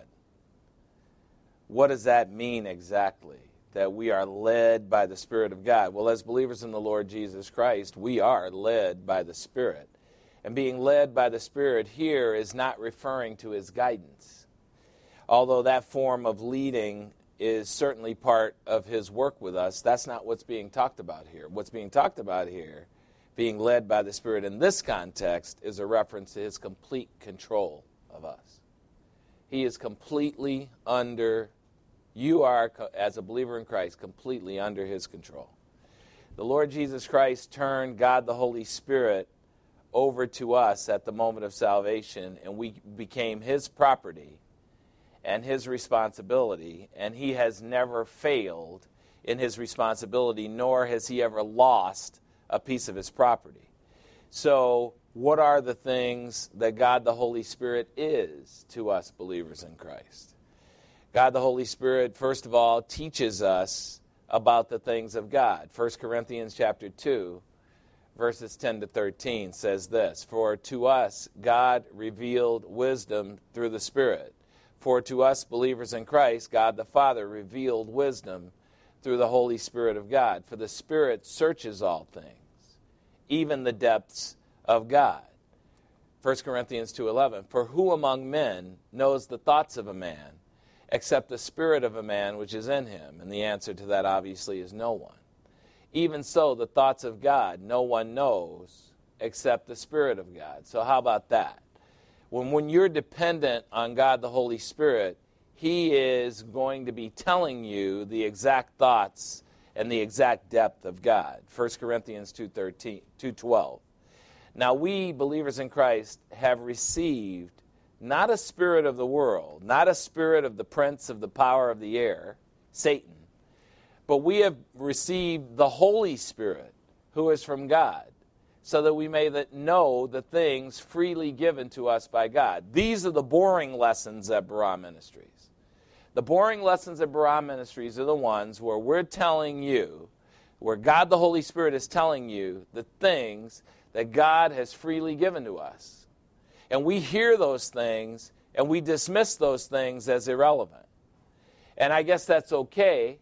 What does that mean exactly? That we are led by the Spirit of God. Well, as believers in the Lord Jesus Christ, we are led by the Spirit. And being led by the Spirit here is not referring to His guidance. Although that form of leading is certainly part of His work with us, that's not what's being talked about here. What's being talked about here, being led by the Spirit in this context, is a reference to His complete control of us. He is completely under. You are, as a believer in Christ, completely under His control. The Lord Jesus Christ turned God the Holy Spirit over to us at the moment of salvation, and we became His property and His responsibility, and He has never failed in His responsibility, nor has He ever lost a piece of His property. So, what are the things that God the Holy Spirit is to us believers in Christ? God the Holy Spirit, first of all, teaches us about the things of God. 1 Corinthians chapter 2, verses 10 to 13 says this, for to us God revealed wisdom through the Spirit. For to us believers in Christ, God the Father revealed wisdom through the Holy Spirit of God. For the Spirit searches all things, even the depths of God. 1 Corinthians 2:11, for who among men knows the thoughts of a man, except the spirit of a man which is in him? And the answer to that obviously is no one. Even so, the thoughts of God no one knows except the Spirit of God. So how about that? When you're dependent on God the Holy Spirit, He is going to be telling you the exact thoughts and the exact depth of God. 1 Corinthians 2:12. Now we, believers in Christ, have received not a spirit of the world, not a spirit of the prince of the power of the air, Satan, but we have received the Holy Spirit, who is from God, so that we may know the things freely given to us by God. These are the boring lessons at Barah Ministries. The boring lessons at Barah Ministries are the ones where we're telling you, where God the Holy Spirit is telling you the things that God has freely given to us. And we hear those things, and we dismiss those things as irrelevant. And I guess that's okay.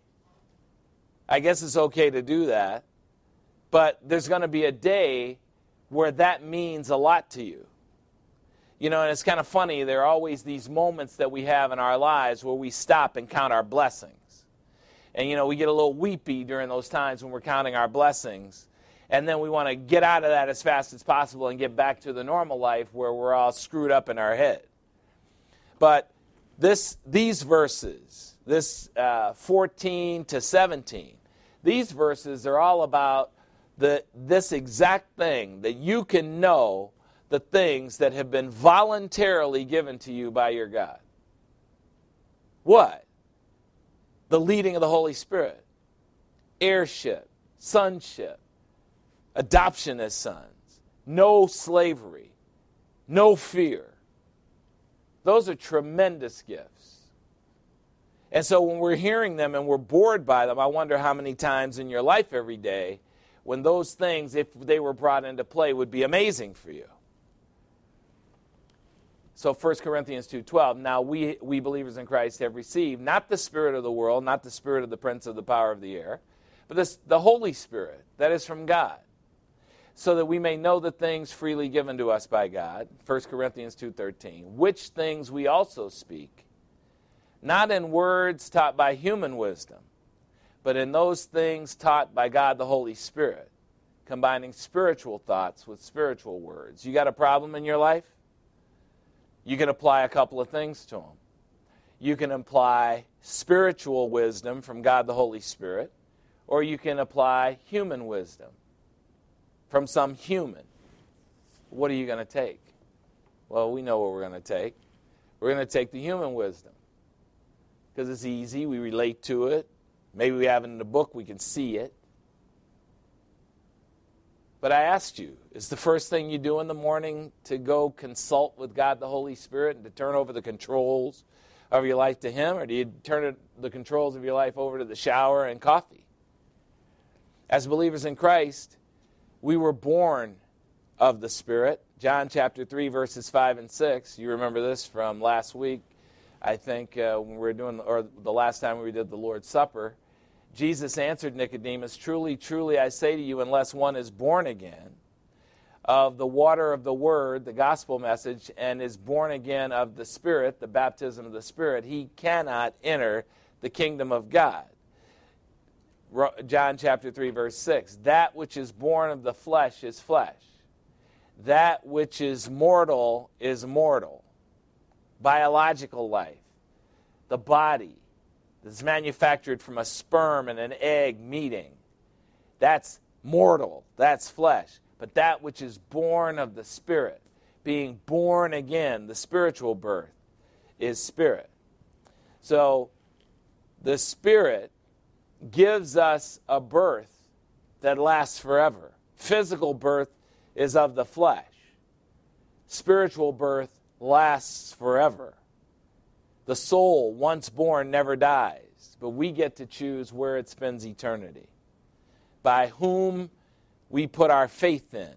I guess it's okay to do that. But there's going to be a day where that means a lot to you. You know, and it's kind of funny, there are always these moments that we have in our lives where we stop and count our blessings. And, you know, we get a little weepy during those times when we're counting our blessings. And then we want to get out of that as fast as possible and get back to the normal life where we're all screwed up in our head. But these verses, 14 to 17, these verses are all about this exact thing, that you can know the things that have been voluntarily given to you by your God. What? The leading of the Holy Spirit, heirship, sonship, adoption as sons, no slavery, no fear. Those are tremendous gifts. And so when we're hearing them and we're bored by them, I wonder how many times in your life every day when those things, if they were brought into play, would be amazing for you. So 1 Corinthians 2:12, now we believers in Christ have received not the spirit of the world, not the spirit of the prince of the power of the air, but the Holy Spirit that is from God, so that we may know the things freely given to us by God, 1 Corinthians 2:13, which things we also speak, not in words taught by human wisdom, but in those things taught by God the Holy Spirit, combining spiritual thoughts with spiritual words. You got a problem in your life? You can apply a couple of things to them. You can apply spiritual wisdom from God the Holy Spirit, or you can apply human wisdom from some human. What are you going to take? Well, we know what we're going to take. We're going to take the human wisdom because it's easy. We relate to it. Maybe we have it in the book. We can see it. But I asked you, is the first thing you do in the morning to go consult with God the Holy Spirit and to turn over the controls of your life to Him, or do you turn the controls of your life over to the shower and coffee? As believers in Christ, we were born of the Spirit. John chapter 3, verses 5 and 6. You remember this from last week, I think, when we were doing, or the last time we did the Lord's Supper. Jesus answered Nicodemus, "Truly, truly, I say to you, unless one is born again of the water of the Word, the gospel message, and is born again of the Spirit, the baptism of the Spirit, he cannot enter the kingdom of God." John chapter 3, verse 6. That which is born of the flesh is flesh. That which is mortal is mortal. Biological life, the body that's manufactured from a sperm and an egg meeting, that's mortal, that's flesh. But that which is born of the Spirit, being born again, the spiritual birth, is spirit. So the Spirit gives us a birth that lasts forever. Physical birth is of the flesh. Spiritual birth lasts forever. The soul, once born, never dies, but we get to choose where it spends eternity, by whom we put our faith in.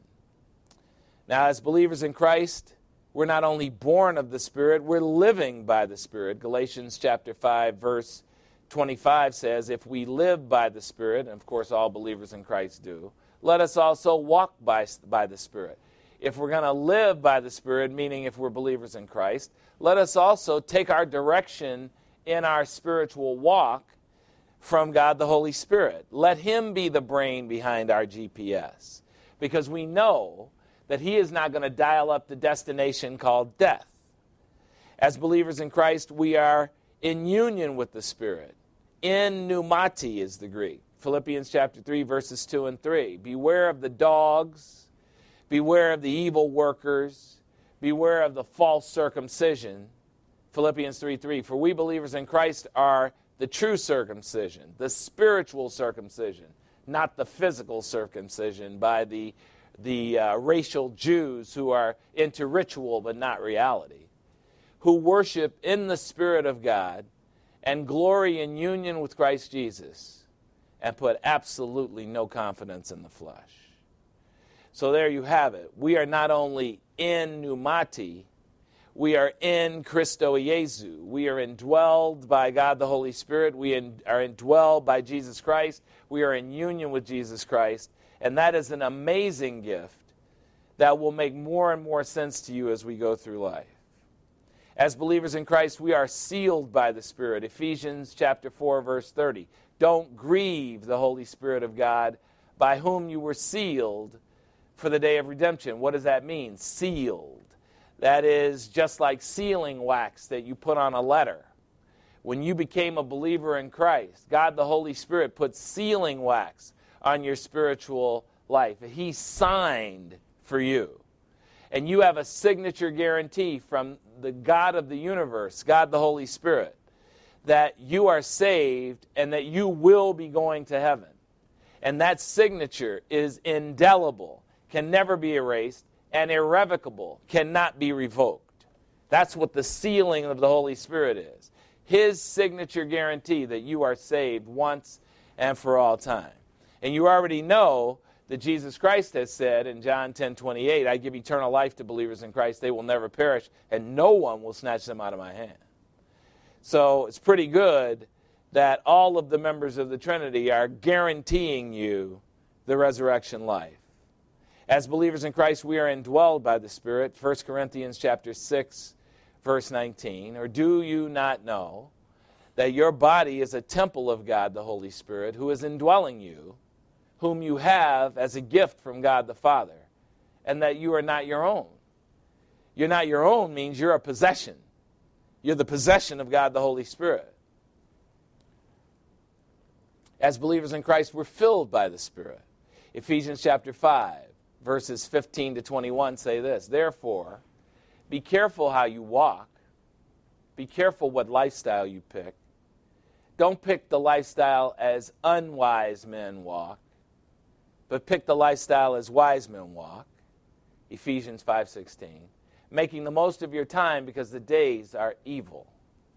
Now, as believers in Christ, we're not only born of the Spirit, we're living by the Spirit. Galatians chapter 5, verse 25 says, "If we live by the Spirit," and of course all believers in Christ do, "let us also walk by the Spirit." If we're going to live by the Spirit, meaning if we're believers in Christ, let us also take our direction in our spiritual walk from God the Holy Spirit. Let Him be the brain behind our GPS, because we know that He is not going to dial up the destination called death. As believers in Christ, we are in union with the Spirit. In pneumati is the Greek. Philippians chapter 3, verses 2 and 3. Beware of the dogs. Beware of the evil workers. Beware of the false circumcision. Philippians 3:3. For we believers in Christ are the true circumcision, the spiritual circumcision, not the physical circumcision by the racial Jews who are into ritual but not reality, who worship in the Spirit of God and glory in union with Christ Jesus and put absolutely no confidence in the flesh. So there you have it. We are not only in pneumati, we are in Christo Iesu. We are indwelled by God the Holy Spirit. We are indwelled by Jesus Christ. We are in union with Jesus Christ. And that is an amazing gift that will make more and more sense to you as we go through life. As believers in Christ, we are sealed by the Spirit. Ephesians chapter 4, verse 30. Don't grieve the Holy Spirit of God, by whom you were sealed for the day of redemption. What does that mean? Sealed. That is just like sealing wax that you put on a letter. When you became a believer in Christ, God the Holy Spirit put sealing wax on your spiritual life. He signed for you. And you have a signature guarantee from the God of the universe, God the Holy Spirit, that you are saved and that you will be going to heaven. And that signature is indelible, can never be erased, and irrevocable, cannot be revoked. That's what the sealing of the Holy Spirit is. His signature guarantee that you are saved once and for all time. And you already know that Jesus Christ has said in John 10:28, I give eternal life to believers in Christ. They will never perish, and no one will snatch them out of my hand. So it's pretty good that all of the members of the Trinity are guaranteeing you the resurrection life. As believers in Christ, we are indwelled by the Spirit. 1 Corinthians chapter 6, verse 19. Or do you not know that your body is a temple of God, the Holy Spirit, who is indwelling you, whom you have as a gift from God the Father, and that you are not your own? You're not your own means you're a possession. You're the possession of God the Holy Spirit. As believers in Christ, we're filled by the Spirit. Ephesians chapter 5, verses 15 to 21 say this, "Therefore, be careful how you walk. Be careful what lifestyle you pick. Don't pick the lifestyle as unwise men walk, but pick the lifestyle as wise men walk." Ephesians 5:16. "Making the most of your time because the days are evil."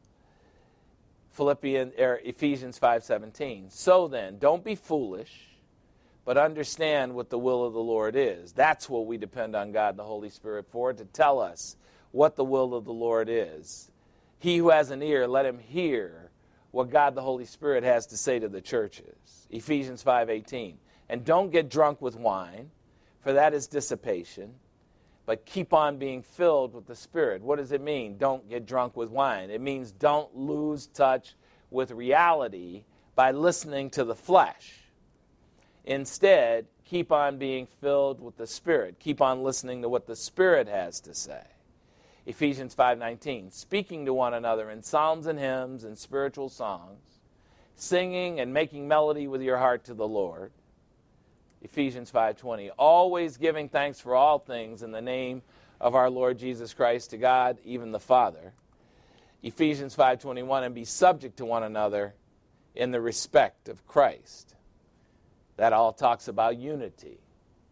Ephesians 5:17. "So then, don't be foolish, but understand what the will of the Lord is." That's what we depend on God the Holy Spirit for, to tell us what the will of the Lord is. He who has an ear, let him hear what God the Holy Spirit has to say to the churches. Ephesians 5:18. "And don't get drunk with wine, for that is dissipation, but keep on being filled with the Spirit." What does it mean, don't get drunk with wine? It means don't lose touch with reality by listening to the flesh. Instead, keep on being filled with the Spirit. Keep on listening to what the Spirit has to say. Ephesians 5:19, "Speaking to one another in psalms and hymns and spiritual songs, singing and making melody with your heart to the Lord." Ephesians 5:20, "Always giving thanks for all things in the name of our Lord Jesus Christ to God, even the Father." Ephesians 5:21, "And be subject to one another in the respect of Christ." That all talks about unity.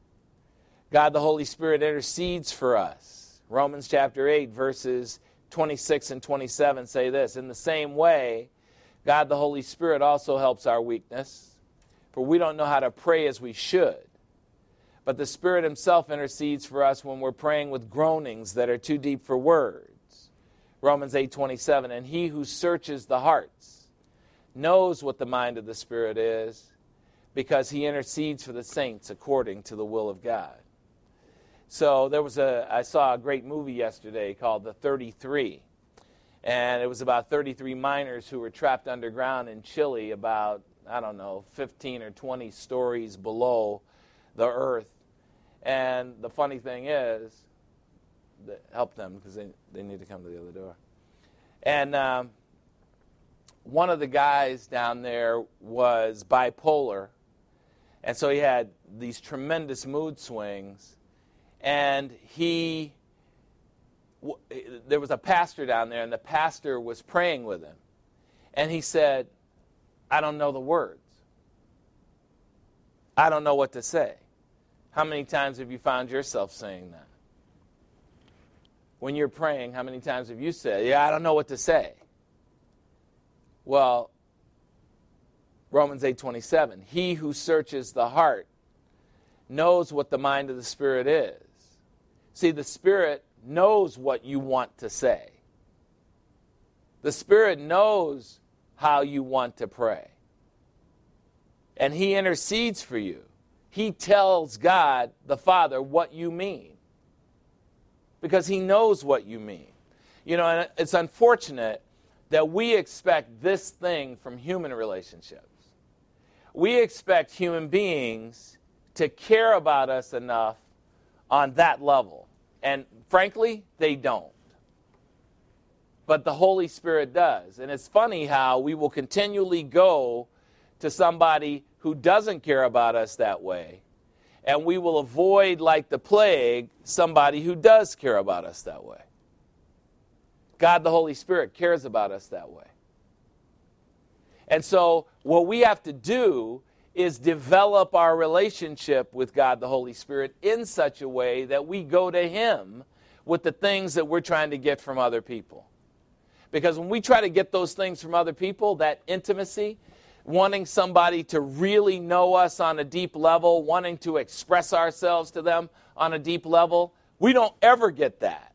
God the Holy Spirit intercedes for us. Romans chapter 8, verses 26 and 27 say this, "In the same way, God the Holy Spirit also helps our weakness, for we don't know how to pray as we should. But the Spirit himself intercedes for us when we're praying with groanings that are too deep for words." Romans 8:27, "And he who searches the hearts knows what the mind of the Spirit is, because he intercedes for the saints according to the will of God." So I saw a great movie yesterday called The 33. And it was about 33 miners who were trapped underground in Chile about, 15 or 20 stories below the earth. And the funny thing is, help them because they need to come to the other door. And one of the guys down there was bipolar. And so he had these tremendous mood swings. And there was a pastor down there, and the pastor was praying with him. And he said, "I don't know the words. I don't know what to say." How many times have you found yourself saying that? When you're praying, how many times have you said, "Yeah, I don't know what to say"? Well, Romans 8:27, "He who searches the heart knows what the mind of the Spirit is." See, the Spirit knows what you want to say. The Spirit knows how you want to pray. And he intercedes for you. He tells God, the Father, what you mean. Because he knows what you mean. And it's unfortunate that we expect this thing from human relationships. We expect human beings to care about us enough on that level. And frankly, they don't. But the Holy Spirit does. And it's funny how we will continually go to somebody who doesn't care about us that way, and we will avoid, like the plague, somebody who does care about us that way. God the Holy Spirit cares about us that way. And so what we have to do is develop our relationship with God the Holy Spirit in such a way that we go to him with the things that we're trying to get from other people. Because when we try to get those things from other people, that intimacy, wanting somebody to really know us on a deep level, wanting to express ourselves to them on a deep level, we don't ever get that.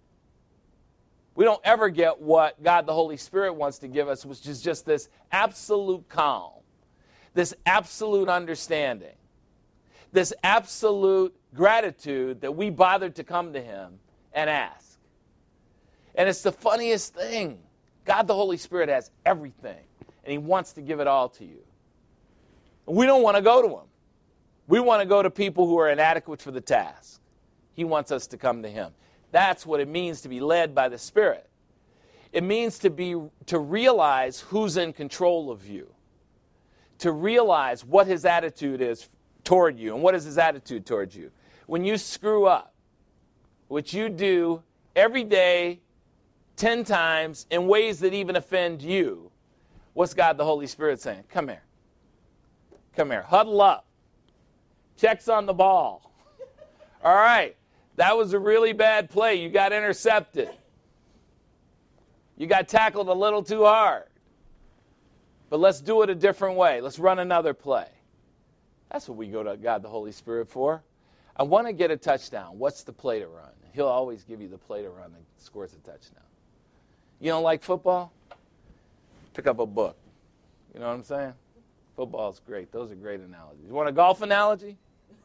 We don't ever get what God the Holy Spirit wants to give us, which is just this absolute calm, this absolute understanding, this absolute gratitude that we bothered to come to him and ask. And it's the funniest thing. God the Holy Spirit has everything, and he wants to give it all to you. We don't want to go to him. We want to go to people who are inadequate for the task. He wants us to come to him. That's what it means to be led by the Spirit. It means to realize who's in control of you. To realize what his attitude is toward you. And what is his attitude toward you? When you screw up, which you do every day, 10 times, in ways that even offend you, what's God the Holy Spirit saying? Come here. Come here. Huddle up. Checks on the ball. All right. That was a really bad play. You got intercepted. You got tackled a little too hard. But let's do it a different way. Let's run another play. That's what we go to God the Holy Spirit for. I want to get a touchdown. What's the play to run? He'll always give you the play to run that scores a touchdown. You don't like football? Pick up a book. You know what I'm saying? Football's great. Those are great analogies. You want a golf analogy?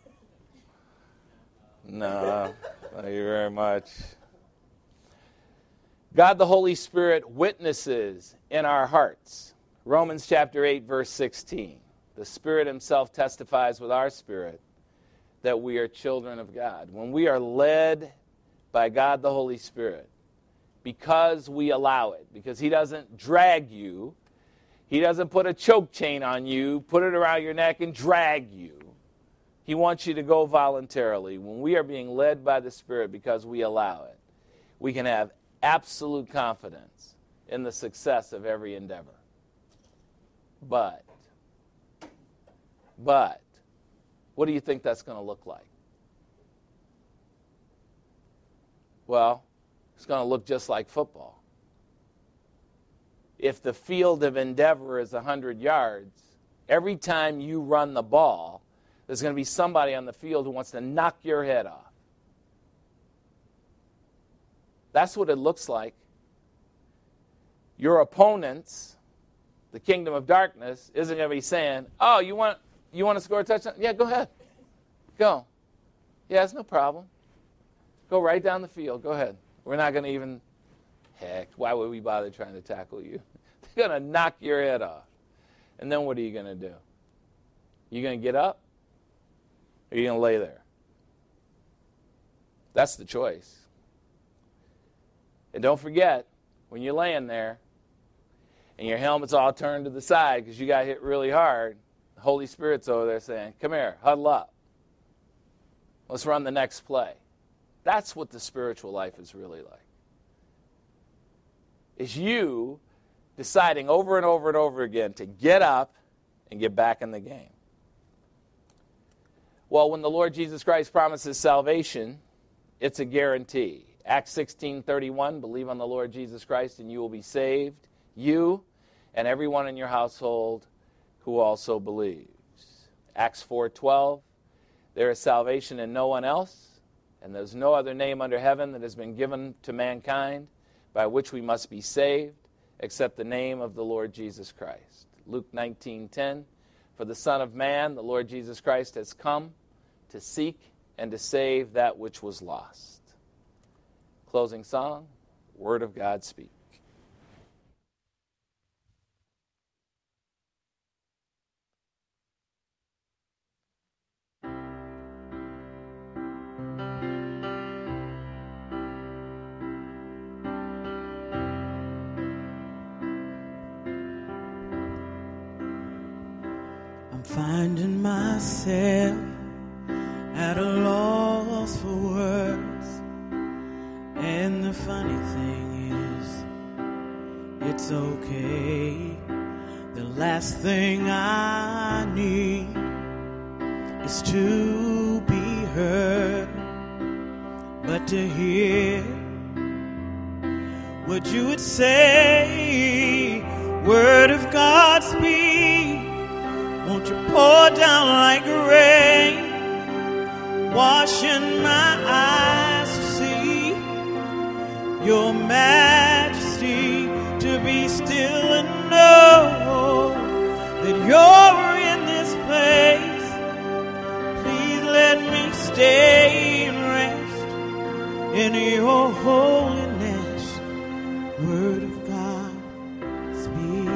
No, thank you very much. God the Holy Spirit witnesses in our hearts. Romans chapter 8, verse 16. The Spirit himself testifies with our spirit that we are children of God. When we are led by God the Holy Spirit, because we allow it, because he doesn't drag you, he doesn't put a choke chain on you, put it around your neck and drag you. He wants you to go voluntarily. When we are being led by the Spirit because we allow it, we can have absolute confidence in the success of every endeavor. But, what do you think that's going to look like? Well, it's going to look just like football. If the field of endeavor is 100 yards, every time you run the ball, there's going to be somebody on the field who wants to knock your head off. That's what it looks like. Your opponents, the kingdom of darkness, isn't going to be saying, oh, you want to score a touchdown? Yeah, go ahead. Go. Yeah, it's no problem. Go right down the field. Go ahead. We're not going to even, heck, why would we bother trying to tackle you? They're going to knock your head off. And then what are you going to do? You going to get up? Or are you going to lay there? That's the choice. And don't forget, when you're laying there and your helmet's all turned to the side because you got hit really hard, the Holy Spirit's over there saying, come here, huddle up. Let's run the next play. That's what the spiritual life is really like. Is you deciding over and over and over again to get up and get back in the game. Well, when the Lord Jesus Christ promises salvation, it's a guarantee. Acts 16:31, believe on the Lord Jesus Christ and you will be saved, you and everyone in your household who also believes. Acts 4:12, there is salvation in no one else, and there's no other name under heaven that has been given to mankind by which we must be saved, except the name of the Lord Jesus Christ. Luke 19:10, for the Son of Man, the Lord Jesus Christ, has come to seek and to save that which was lost. Closing song, Word of God Speak.
I'm finding myself at a loss for words. And the funny thing is, it's okay. The last thing I need is to be heard, but to hear what you would say. Word of God speak, won't you pour down like rain, washing my eyes to see your majesty, to be still and know that you're in this place. Please let me stay and rest in your holiness. Word of God, speak.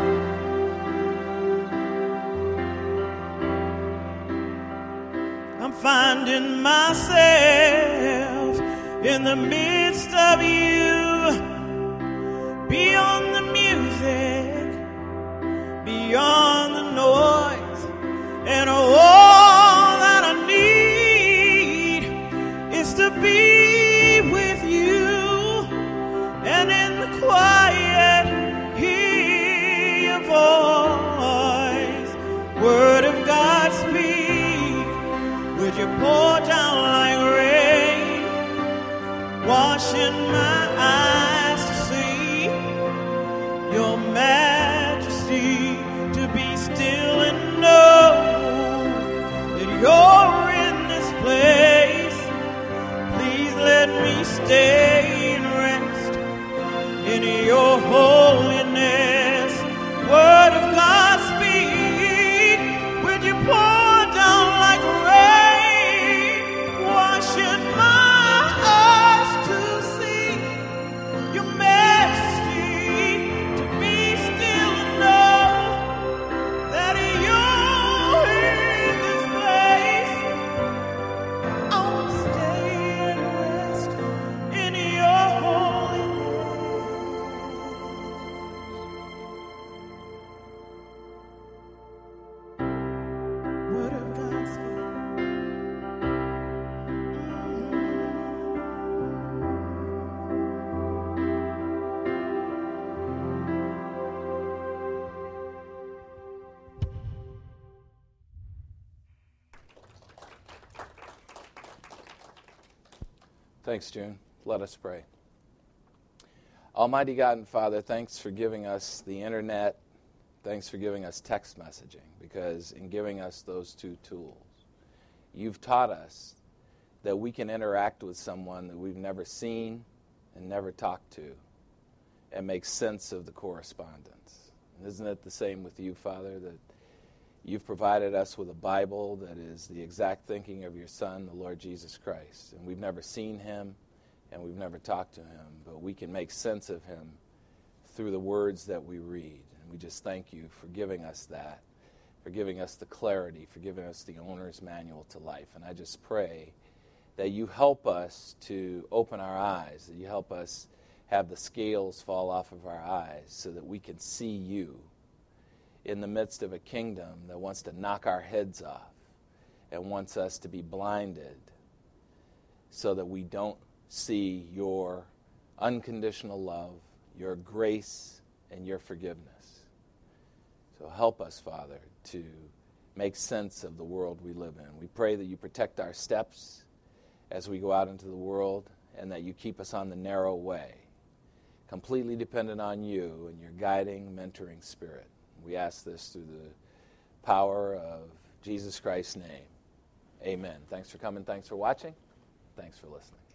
I'm I'm finding myself in the midst of you, beyond the music, beyond the noise, and all that I need is to be with you, and in the quiet hear your voice. Word of God speak, would you pour down like rain, washing my eyes to see your majesty, to be still and know that you're in this place. Please let me stay and rest in your holiness. Word of God speak, would you pour down like rain, washing my eyes to see your majesty, to be still and know that you're in this place. I want to stay and rest in your holiness. Word of God speak.
Thanks, June. Let us pray. Almighty God and Father, thanks for giving us the internet. Thanks for giving us text messaging, because in giving us those two tools, you've taught us that we can interact with someone that we've never seen and never talked to and make sense of the correspondence. And isn't it the same with you, Father, that you've provided us with a Bible that is the exact thinking of your Son, the Lord Jesus Christ. And we've never seen him and we've never talked to him, but we can make sense of him through the words that we read. And we just thank you for giving us that, for giving us the clarity, for giving us the owner's manual to life. And I just pray that you help us to open our eyes, that you help us have the scales fall off of our eyes so that we can see you in the midst of a kingdom that wants to knock our heads off and wants us to be blinded so that we don't see your unconditional love, your grace, and your forgiveness. So help us, Father, to make sense of the world we live in. We pray that you protect our steps as we go out into the world and that you keep us on the narrow way, completely dependent on you and your guiding, mentoring spirit. We ask this through the power of Jesus Christ's name. Amen. Thanks for coming. Thanks for watching. Thanks for listening.